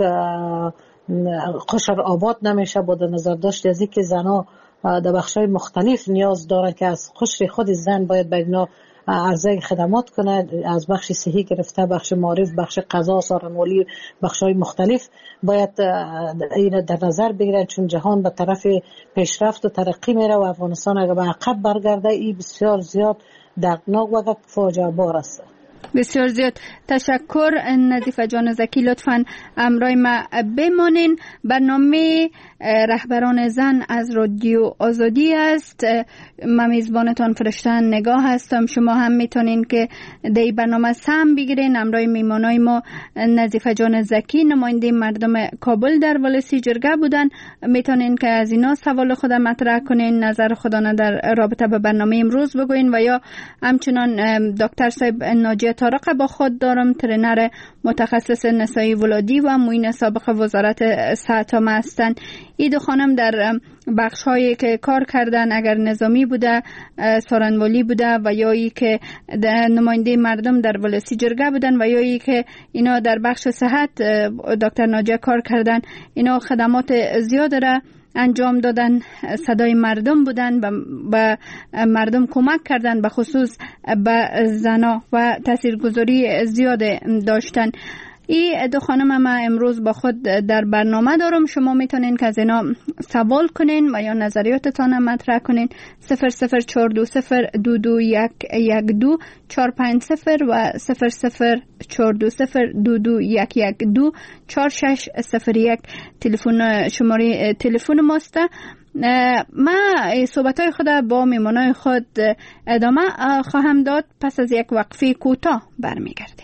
قشر آباد نمیشه، با نظر داشتی از اینکه زنها در بخشای مختلف نیاز دارن که از قشر خود زن باید به اینا عرضه خدمات کنه، از بخش صحی گرفته، بخش معارف، بخش قضا، سارنوالی، بخش‌های مختلف باید این در نظر بگیرن، چون جهان به طرف پیشرفت و ترقی میره و افغانستان اگر به عقب برگرده این بسیار زیاد دردناک و فاجعه بار است. بسیار زیاد تشکر نظیفه جان زکی، لطفاً همراه ما بمانین. برنامه رهبران زن از رادیو آزادی است. من میزبانتان فرشته نگاه هستم. شما هم میتونین که در این برنامه سهم بگیرین. همراه میمانای ما نظیفه جان زکی، نماینده مردم کابل در ولسی جرگه بودن. میتونین که از اینا سوال خود مطرح کنین، نظر خودتان در رابطه به برنامه امروز بگوین و یا همچنان دکتر صاحب ناجی طارق با خود دارم، ترینر متخصص نسایی ولادی و معین سابق وزارت صحت هم هستند. این دو خانم در بخش هایی که کار کردن، اگر نظامی بوده، سارنوالی بوده و یا ای که نماینده مردم در ولسی جرگه بودن و یا ای که اینا در بخش صحت دکتر ناجی کار کردن، اینا خدمات زیاد را انجام دادن، صدای مردم بودن، به مردم کمک کردن، به خصوص به زنا و تاثیرگذاری زیاد داشتن. این دو خانم ما امروز با خود در برنامه دارم. شما میتونین که از اینا سوال کنین و یا نظریاتتان مطرح کنین. صفر صفر چهار دو صفر دو دو یک یک دو چهار پنج صفر و صفر صفر چهار دو صفر دو دو یک یک دو چهار شش صفر یک تلفن شماره تلفن ماست. ما صحبت های خود با میمانای خود ادامه خواهم داد. پس از یک وقفه کوتاه برمیگردیم.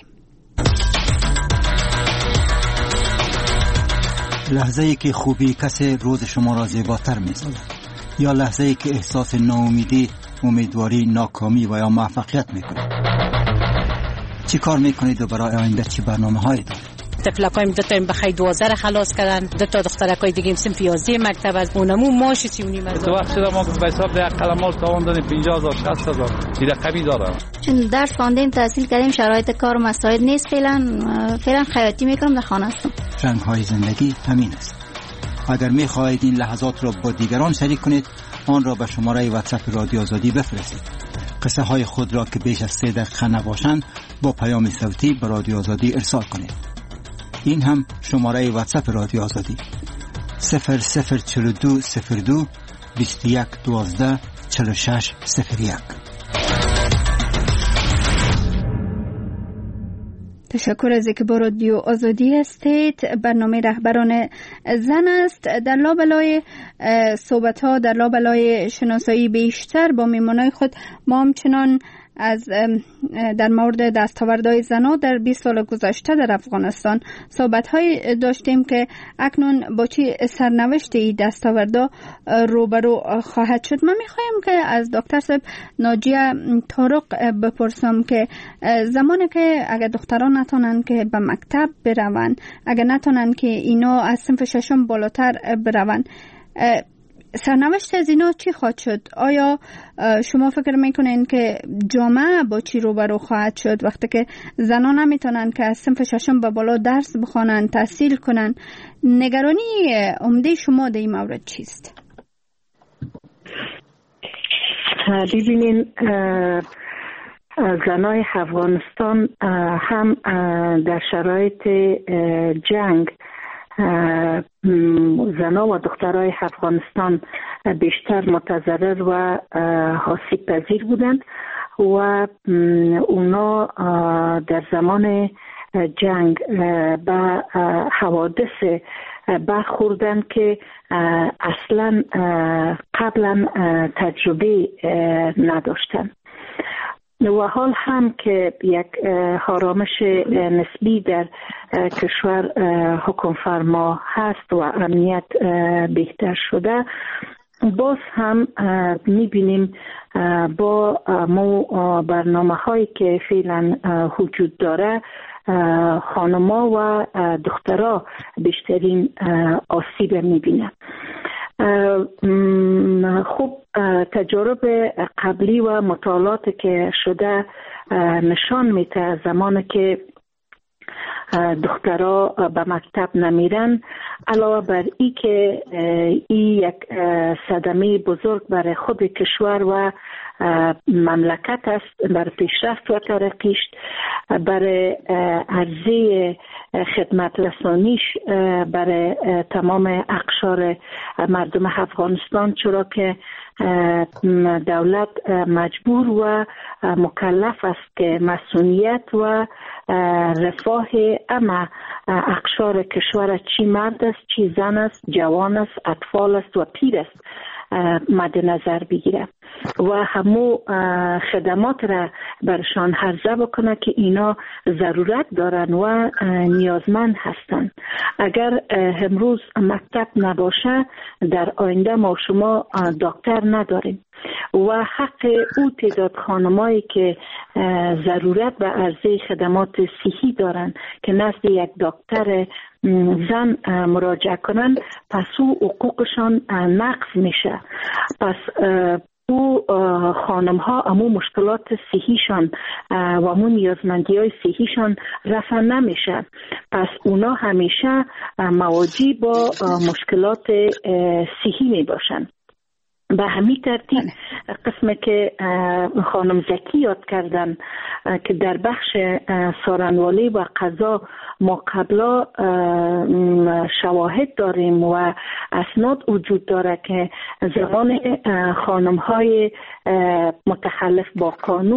لحظه ای که خوبی کسی روز شما را زیباتر می سازد، یا لحظه ای که احساس ناامیدی امیدواری ناکامی و یا موفقیت میکنید؟ چی کار میکنید و برای آینده چی برنامه هایی دارید؟ تفلکایم دو تا بخای دوازده خلاص کردن، دو تا دخترکای دیگه سنف یازده مکتب از اونمو ماش سیونی مزار. تو وقت شده ما به حساب ده قلمال تاوان دادیم پنجاه هزار شصت هزار دیگه قبی دارم. چون درس خواندیم تحصیل کردیم شرایط کار مساعد نیست، فعلا فعلا خیاطی میکنم در خانه هستم. رنگ های زندگی همین است. اگر میخواهید این لحظات را با دیگران شریک کنید آن را به شماره واتساپ رادیو آزادی بفرستید. قصه های خود را که بیش از سه دقیقه نباشند با پیام صوتی به رادیو آزادی ارسال کنید. این هم شماره واتساپ رادیو آزادی صفر صفر چهل و دو صفر دو بیست و یک دوازده چهل و شش صفر یک. تشکر از اینکه با رادیو آزادی هستید. برنامه رهبران زن است. در لابلای صحبت ها، در لابلای شناسایی بیشتر با میمانای خود ما همچنان از در مورد دستاوردهای زنان در بیست سال گذشته در افغانستان صحبت‌های داشتیم که اکنون با چی سرنوشتی دستاوردها روبرو خواهد شد. من می‌خوایم که از دکتر صاحب ناجیه طارق بپرسم که زمانی که اگر دختران نتونن که به مکتب برون، اگر نتونن که اینا از صنف ششم بالاتر برون، سرنوشت از اینا چی خواهد شد؟ آیا شما فکر میکنین که جامعه با چی روبرو خواهد شد وقتی که زنان نمیتونن که از صنف ششم به بالا درس بخوانن، تحصیل کنن؟ نگرانی عمده شما در این مورد چیست؟ ببینین زنای افغانستان هم در شرایط جنگ زنها و دخترای افغانستان بیشتر متضرر و آسیب پذیر بودند و اونا در زمان جنگ به حوادث برخوردند که اصلا قبلا تجربه نداشتند و حال هم که یک آرامش نسبی در کشور حکم فرما هست و امنیت بهتر شده، باز هم میبینیم با مو برنامه هایی که فعلا وجود داره خانما و دخترها بیشترین آسیب میبینن. خوب تجارب قبلی و مطالعاتی که شده نشان میده زمانی که دخترها به مکتب نمیرن، علاوه بر ای که این یک صدمه بزرگ برای خود کشور و مملکت است، برای پیشرفت و ترقیش، برای عرضه خدمت رسانیش برای تمام اقشار مردم افغانستان، چرا که دولت مجبور و مکلف است که مسئولیت و رفاه اما اقشار کشور، چی مرد است، چی زن است، جوان است، اطفال است و پیر است، مد نظر بگیره و همو خدمات را برشان عرضه بکنه که اینا ضرورت دارن و نیازمند هستن. اگر امروز مکتب نباشه، در آینده ما شما دکتر نداریم و حق او تعداد خانمایی که ضرورت به عرضه خدمات صحی دارن که نزد یک دکتر زن مراجعه کنن، پس او حقوقشان نقض میشه. پس او خانم ها امو مشکلات صحیشان و امو نیازمندی های صحیشان رفع نمیشه، پس اونا همیشه مواجه با مشکلات صحی می باشن. به همین ترتیب قسمه که خانم زکی یاد کردن که در بخش سارنوالی و قضا ما قبلا شواهد داریم و اسناد وجود داره که زمان خانم های متخلف با قانون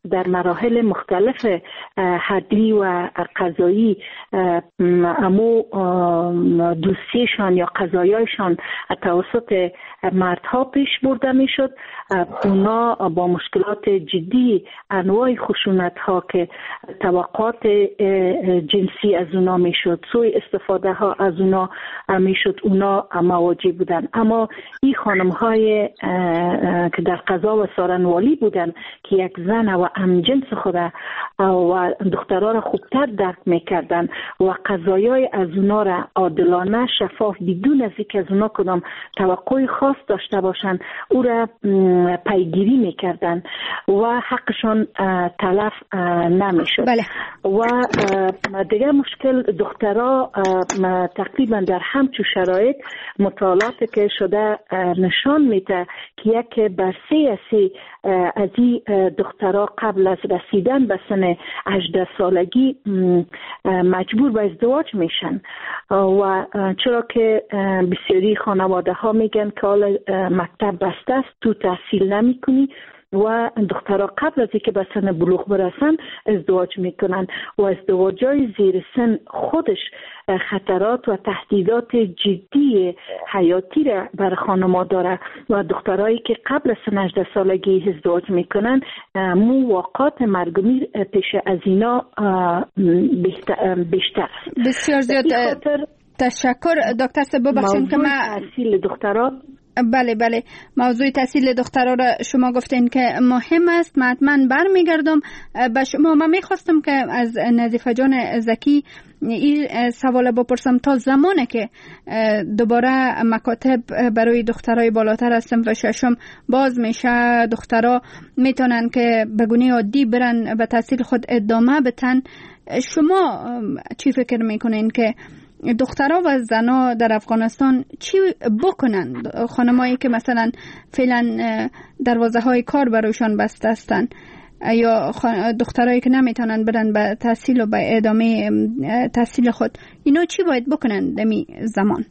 در مراحل مختلف حدی و قضایی امو دوستیشان یا قضایایشان توسط مردها پیش برده می شد. اونا با مشکلات جدی، انواع خشونت ها که توقعات جنسی از اونا می شد، سوء استفاده ها از اونا می شد، اونا مواجه بودن. اما این خانم های که در قضا و سارنوالی بودن که یک زن و همجنس خود و دخترها را خوبتر درک میکردن و قضایای از اونا را عادلانه، شفاف، بدون از اینکه از اونا کدام توقع خاص داشته باشن او را پیگیری میکردن و حقشان تلف نمیشد. بله. و دیگه مشکل دخترها تقریبا در همچون شرایط مطالعاتی که شده نشان میده که یک بر سه سی از این دخترها قبل از رسیدن به سن هجده سالگی مجبور به ازدواج میشن و چرا که بسیاری خانواده ها میگن که حالا مکتب بسته است، تو تحصیل نمی کنی و دخترها قبل از اینکه به سن بلوغ برسن ازدواج میکنن و ازدواجای زیر سن خودش خطرات و تهدیدات جدی حیاتی را بر خانم‌ها داره و دخترایی که قبل از سن هجده سالگی ازدواج میکنن مواقعات مرگ و میر پیش از اینا بیشتر است. بسیار زیاد تشکر دکتر صاحب. ببخشید که من تحصیل دخترها بله بله موضوع تحصیل دخترها را شما گفتین که مهم است. من حتما برمیگردم به شما. من میخواستم که از نظیفه جان زکی این سوال بپرسم، تا زمانی که دوباره مکاتب برای دخترای بالاتر از صنف ششم باز میشه، دخترها میتونن که به گونه عادی برن به تحصیل خود ادامه بدن، شما چی فکر میکنین که دخترها و زنها در افغانستان چی بکنند؟ خانمایی که مثلا فعلا دروازه های کار برایشان بسته هستند یا دخترایی که نمیتونن برن به تحصیل و به ادامه تحصیل خود، اینا چی باید بکنند در می زمان؟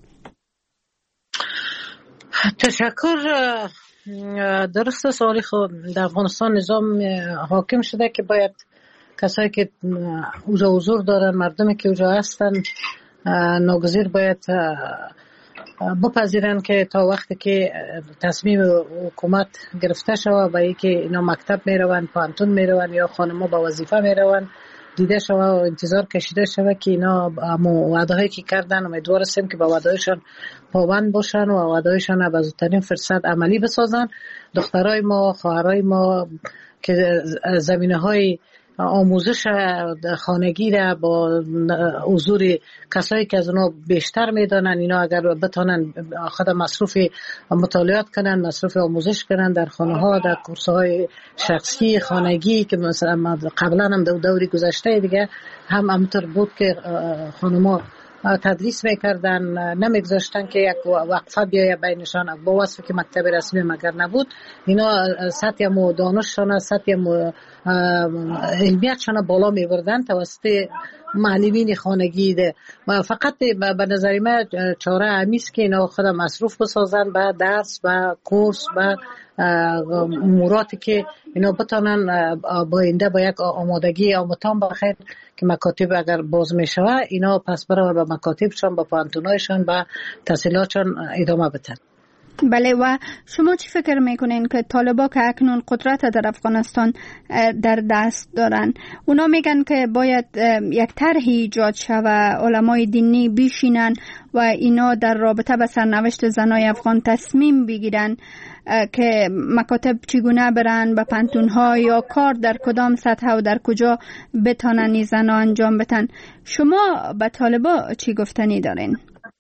تشکر. درست سوالی خود در افغانستان نظام حاکم شده که باید کسایی که اوجا حضور دارن، مردمی که اوجا هستن، ناگزیر باید بپذیرن که تا وقتی که تصمیم حکومت گرفته شوه به اینکه اینا مکتب میرون، پانتون میرون یا خانم‌ها به وظیفه میرون، دیده شوه و انتظار کشیده شوه که اینا وعده‌هایی که کردن امیدوار هستیم که به وعده‌هایشان پابند باشن و وعده‌هایشان به زودترین فرصت عملی بسازن. دخترای ما، خواهرای ما که زمینه‌های آموزش خانگی را با حضور کسایی که از اونا بیشتر میدانن، اینا اگر بتانن خود مصروف مطالعات کنن، مصروف آموزش کنن در خانه ها، در کورس های شخصی خانگی که مثلا قبلا هم دو دوری گذشته دیگه هم همونطور بود که خانم‌ها تدریس میکردن، نمیگذاشتن که یک وقفه بیایه بینشان با وصف که مکتب رسمی مگر نبود. اینا سطح مو دانششان، سطح مو علمیتشان بالا میبردن توسط معلمین خانگی ده. و فقط به نظر من چاره همیست که اینا خود مصروف بسازن به درس، به کورس، به اموراتی که اینا بتانن با آینده با یک آمادگی آموزان بخیر که مکاتب اگر باز میشوه اینا پس برای به مکاتبشان، به پانتونایشان، به تحصیلاتشان ادامه بدن. بله. و شما چی فکر میکنین که طالبا که اکنون قدرت در افغانستان در دست دارن، اونا میگن که باید یک طرحی ایجاد شود، علمای دینی بیشینن و اینا در رابطه به سرنوشت زنای افغان تصمیم بگیرن که مکاتب چگونه برن، به پانتون‌ها یا کار در کدام سطح و در کجا بتانن این زنا انجام بدن. شما به طالبا چی گفتنی دارین؟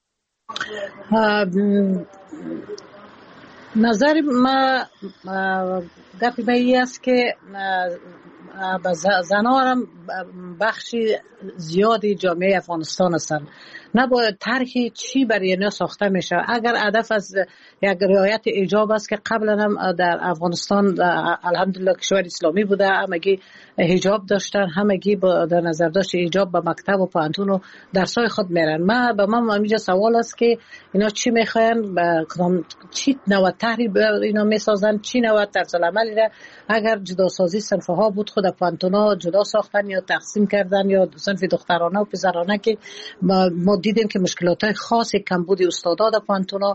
نظر ما در پیبایی است که زنها هم بخشی زیادی جامعه افغانستان هستند. نباید طرحی چی برای اینا ساخته میشه. اگر هدف از یک رعایت حجاب است که قبلا هم در افغانستان الحمدلله کشور اسلامی بوده، همگی حجاب داشتن، همگی با در نظر داشت حجاب به مکتب و پانتون و درسای خود میرن. من به من اینجا سوال است که اینا چی میخواین، چی نوع طرحی اینا میسازن، چی نوع طرز عملی را اگر جدا سازی صنف ها بود خود پانتونا جدا ساختن یا تقسیم کردن، یا صنف دخترانه و پسرانه که ما دیدیم که مشکلات های خاص کمبود استادا در پانتونا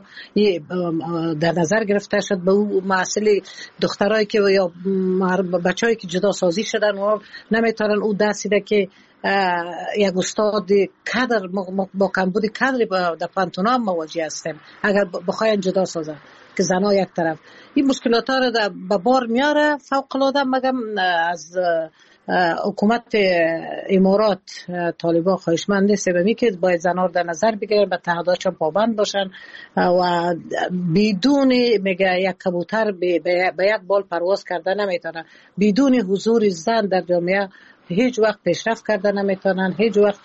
در نظر گرفته شد. به اون مسئله دخترایی که یا بچه‌ای که جدا سازی شدن و نمیتونن او دستیده که یک استاد کادر با کمبود کادر در پانتونا مواجه هستیم اگر بخواین جدا سازن که زنا یک طرف. این مشکلات ها رو به بار میاره فوق العاده. مگم از حکومت امارات طالبان خواهشمند سومی که باید زنار در نظر بگیرن، به تعهداتشون پابند باشن و بدون میگه یک کبوتر به یک بال پرواز کرده نمیتونه، بدون حضور زن در جامعه هیچ وقت پیشرفت کرده نمیتونن. هیچ وقت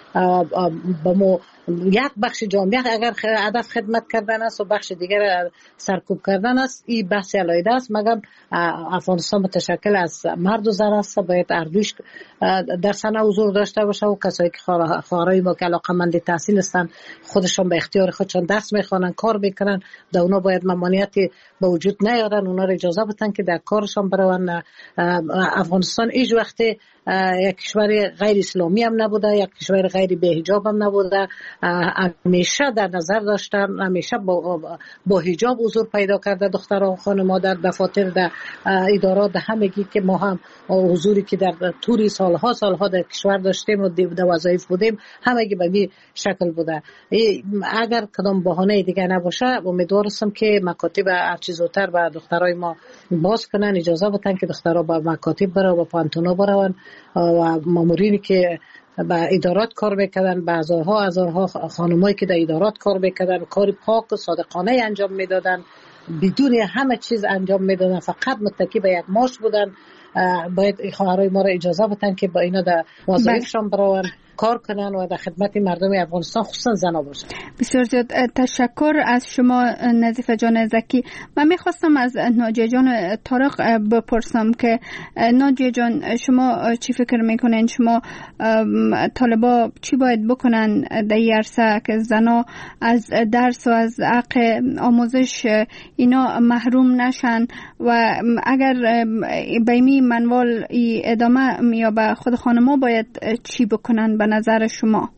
با ما یک بخش جامعه اگر هدف خدمت کردن است و بخش دیگر سرکوب کردن است، این بحث علیحده است. مگم افغانستان متشکل از مرد و زن است، باید اردوش در صحنه حضور داشته باشه و کسایی که خواهرای ما که علاقه‌مند تحصیل هستن خودشون به اختیار خودشون درس میخوانن، کار میکنن، در اونا باید ممانعتی به وجود نیارن، اونا را اجازه بدن که در کارشون برون. افغانستان هیچ وقت یک کشور غیر اسلامی هم نبوده، یک کشور غیر به حجاب هم نبوده. همیشه در نظر داشتن، همیشه با, با حجاب حضور پیدا کرده دختران و خانم‌ها در دفاتر، در ادارات، در همگی که ما هم حضوری که در طول سالها سالها در کشور داشتیم و در وظایف بودیم همگی به این شکل بوده. اگر کدام بهانه دیگه نباشه امیدوارم که مکاتب هر چیز زودتر به دخترای ما باز کنن، اجازه بدن که دخترها به مکاتب برن و پانتونا برن و مامورینی که با ادارات کار میکردن، با هزارها هزارها خانمایی که در ادارات کار میکردن کار پاک و صادقانه انجام میدادن، بدون همه چیز انجام میدادن، فقط متکی به یک ماش بودن. باید خواهرای ما را اجازه بدن که با اینا در وظایفشان برن کار کنن و در خدمت مردم افغانستان خصوصا زنا باشن. بسیار زیاد تشکر از شما نظیفه جان زکی. من میخواستم از ناجیه جان طارق بپرسم که ناجیه جان شما چی فکر میکنین؟ شما طالبا چی باید بکنن در این عرصه که زنا از درس و از حق آموزش اینا محروم نشن و اگر به این منوال ادامه یا به خود خانما باید چی بکنن به نظر شما؟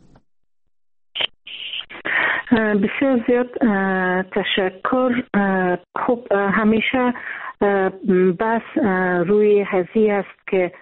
بسیار زیاد تشکر. خب همیشه بس روی هزی است که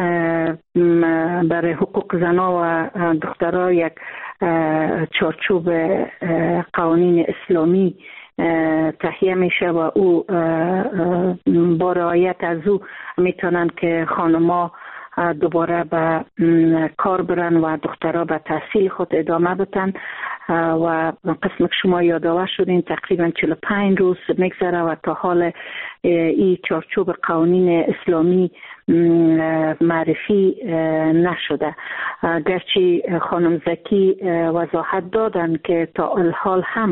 برای حقوق زنا و دخترها یک چارچوب قوانین اسلامی تهیه میشه و او با رعایت از او میتونن که خانما دوباره به کار برن و دخترها به تحصیل خود ادامه بدن. و قسم که شما یادآور شدین تقریبا چهل و پنج روز میگذره و تا حال این چارچوب قوانین اسلامی معرفی نشده. گرچه خانم زکی وضاحت دادن که تا الحال هم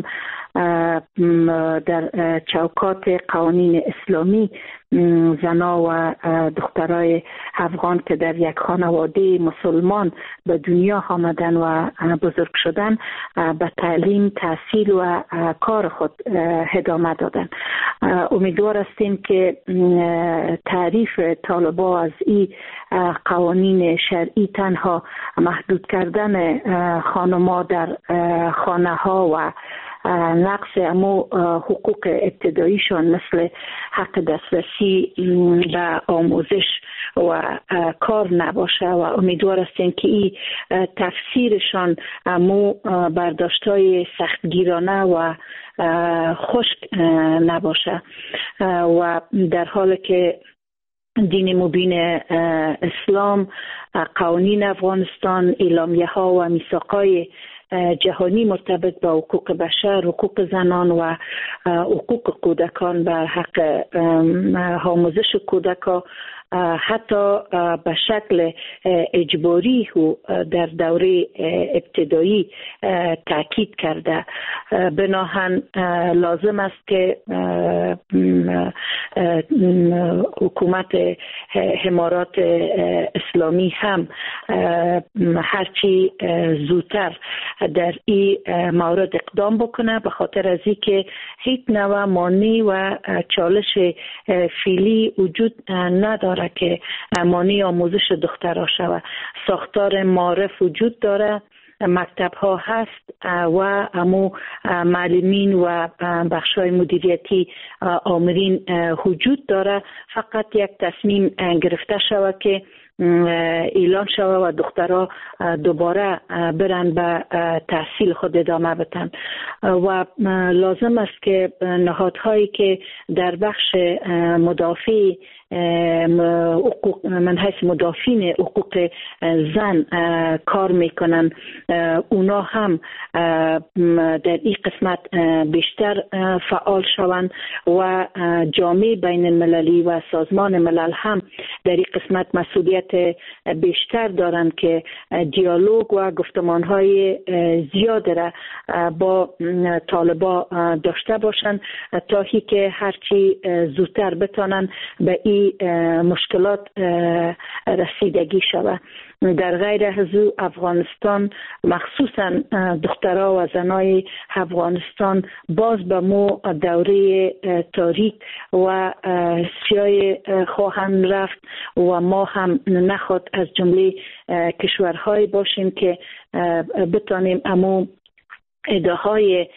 در چوکات قوانین اسلامی زنا و دخترای افغان که در یک خانواده مسلمان به دنیا آمدن و بزرگ شدن به تعلیم، تحصیل و کار خود ادامه دادن. امیدوار هستیم که تعریف طالبا از این قوانین شرعی تنها محدود کردن خانما در خانه ها و نقص امو حقوق ابتداییشان مثل حق دسترسی به آموزش و کار نباشه و امیدوار هستیم که این تفسیرشان امو برداشتای سختگیرانه و خشک نباشه و در حالی که دین مبین اسلام، قوانین افغانستان، اعلامیه ها و میثاقهای جهانی مرتبط با حقوق بشر، حقوق زنان و حقوق کودکان بر حق آموزش کودکان حتی به شکل اجباری و در دوره ابتدایی تاکید کرده. بناهن لازم است که حکومت امارات اسلامی هم هرچی زودتر در این مورد اقدام بکنه، به خاطر از اینکه هیچ نوع مانع و چالش فعلی وجود نداره که مانع آموزش دخترها شود. ساختار معرف وجود داره، مکتب ها هست و امو معلمین و بخش های مدیریتی آمرین وجود داره. فقط یک تصمیم گرفته شود که اعلان شود و دخترها دوباره برن به تحصیل خود ادامه بدن و لازم است که نهادهایی که در بخش مدافع حقوق من حیث مدافعین حقوق زن کار میکنن اونا هم در این قسمت بیشتر فعال شوند و جامعه بین المللی و سازمان ملل هم در این قسمت مسئولیت بیشتر دارند که دیالوگ و گفتمانهای زیاد را با طالبا داشته باشند تا هی که هرچی زودتر بتانن به این مشکلات رسیدگی شود. در غیر از افغانستان مخصوصا دخترها و زنای افغانستان باز به مو دوره تاریک و سیای خواهند رفت و ما هم نخواد از جمله کشورهای باشیم که بتانیم امو ادعاهای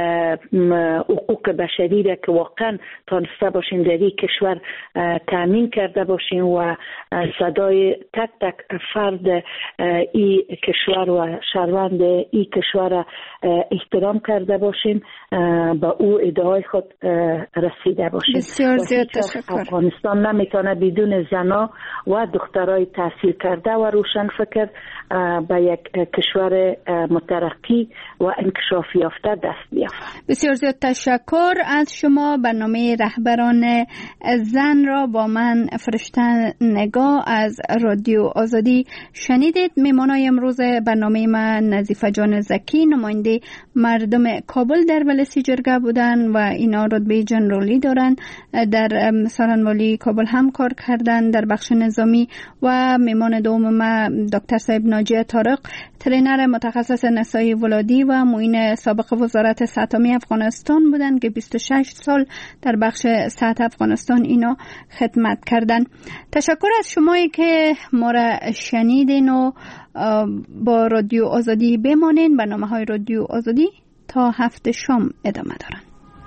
حقوق بشری را که واقعا تانسته باشیم در این کشور تامین کرده باشیم و صدای تک تک فرد این کشور و شهروند این کشور را احترام کرده باشیم، با او ادعای خود رسیده باشیم. بسیار زیاد تشکر. افغانستان نمیتونه بدون زنا و دخترای تحصیل کرده و روشن فکر به یک کشور مترقی و انکشاف یافته دست بیافت. بسیار زیاد تشکر از شما. برنامه رهبران زن را با من فرشته نگاه از رادیو آزادی شنیدید. میمانای امروز برنامه من نظیفه جان زکی، نماینده مردم کابل در ولسی جرگه بودن و اینا رتبه جنرالی دارن، در سارنوالی کابل هم کار کردن در بخش نظامی. و میمان دوم ما دکتر صاحب ناجی طارق، ترینر متخصص نسای ولادی و معین سابق وزارت صحت عامه افغانستان بودن که بیست و شش سال در بخش صحت افغانستان اینا خدمت کردن. تشکر از شمایی که ما را شنیدین و با رادیو آزادی بمانین. برنامه های رادیو آزادی تا هفت شام ادامه دارن.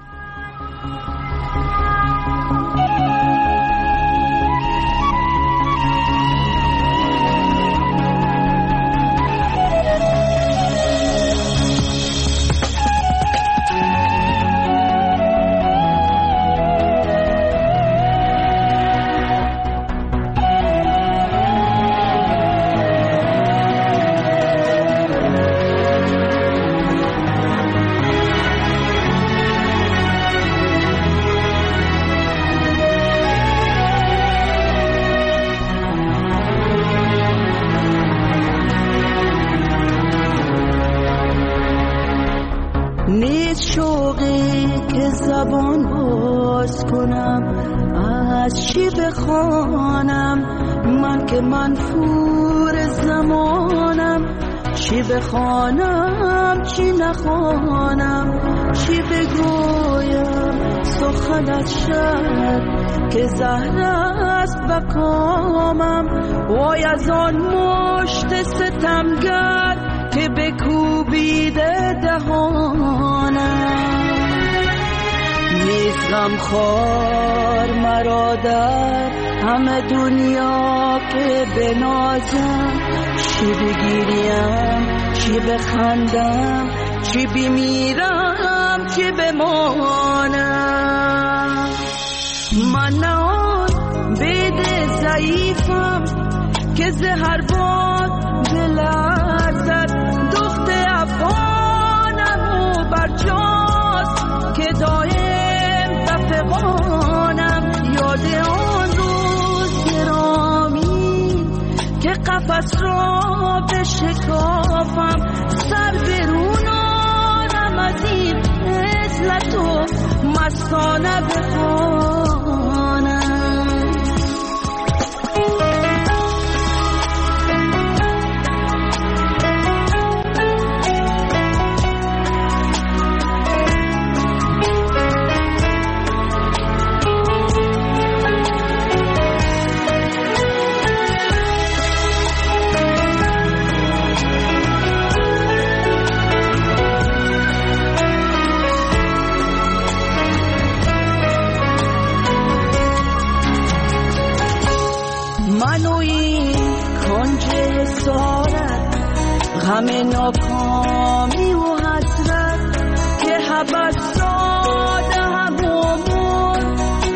نیست شوقی که زبان باز کنم، از چی بخوانم من که منفور زمانم، چی بخوانم چی نخوانم، چی بگویم سخن از شب که زهر است بکامم. وای از آن مشت ستمگر که بکوبیده دهانم، نیست غمخوار مرا در همه دنیا که بنازم، چی بگیریم چی بخندم، چی بمیرم چی بمانم. من نه آن بید ضعیفم که زهر باد بلرزد، دخت افغانم و برجاست که دایم بفغانم. یاد آن روز گران نفس را بشکافم، سر برون آرم از این عزلت و مستانه بخوانم. غم ناکامی و حسرت که حبس داده همون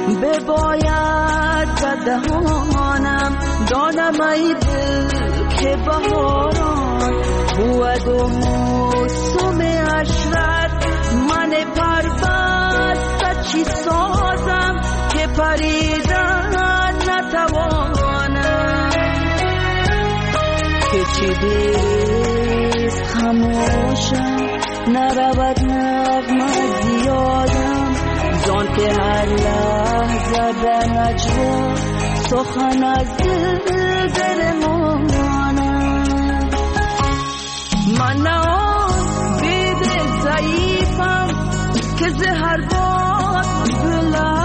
بباید بدهانم. دانم ای دل که بهاران بود و موسم عشرت، من پربسته چی سازم که پریدن نتوانم. که چی بیست خموشم نرود نغمه زیادم، زان که هر لحظه در نجوا سخن از دل درمانم. من نه آن بید ضعیفم که زهر باد بلد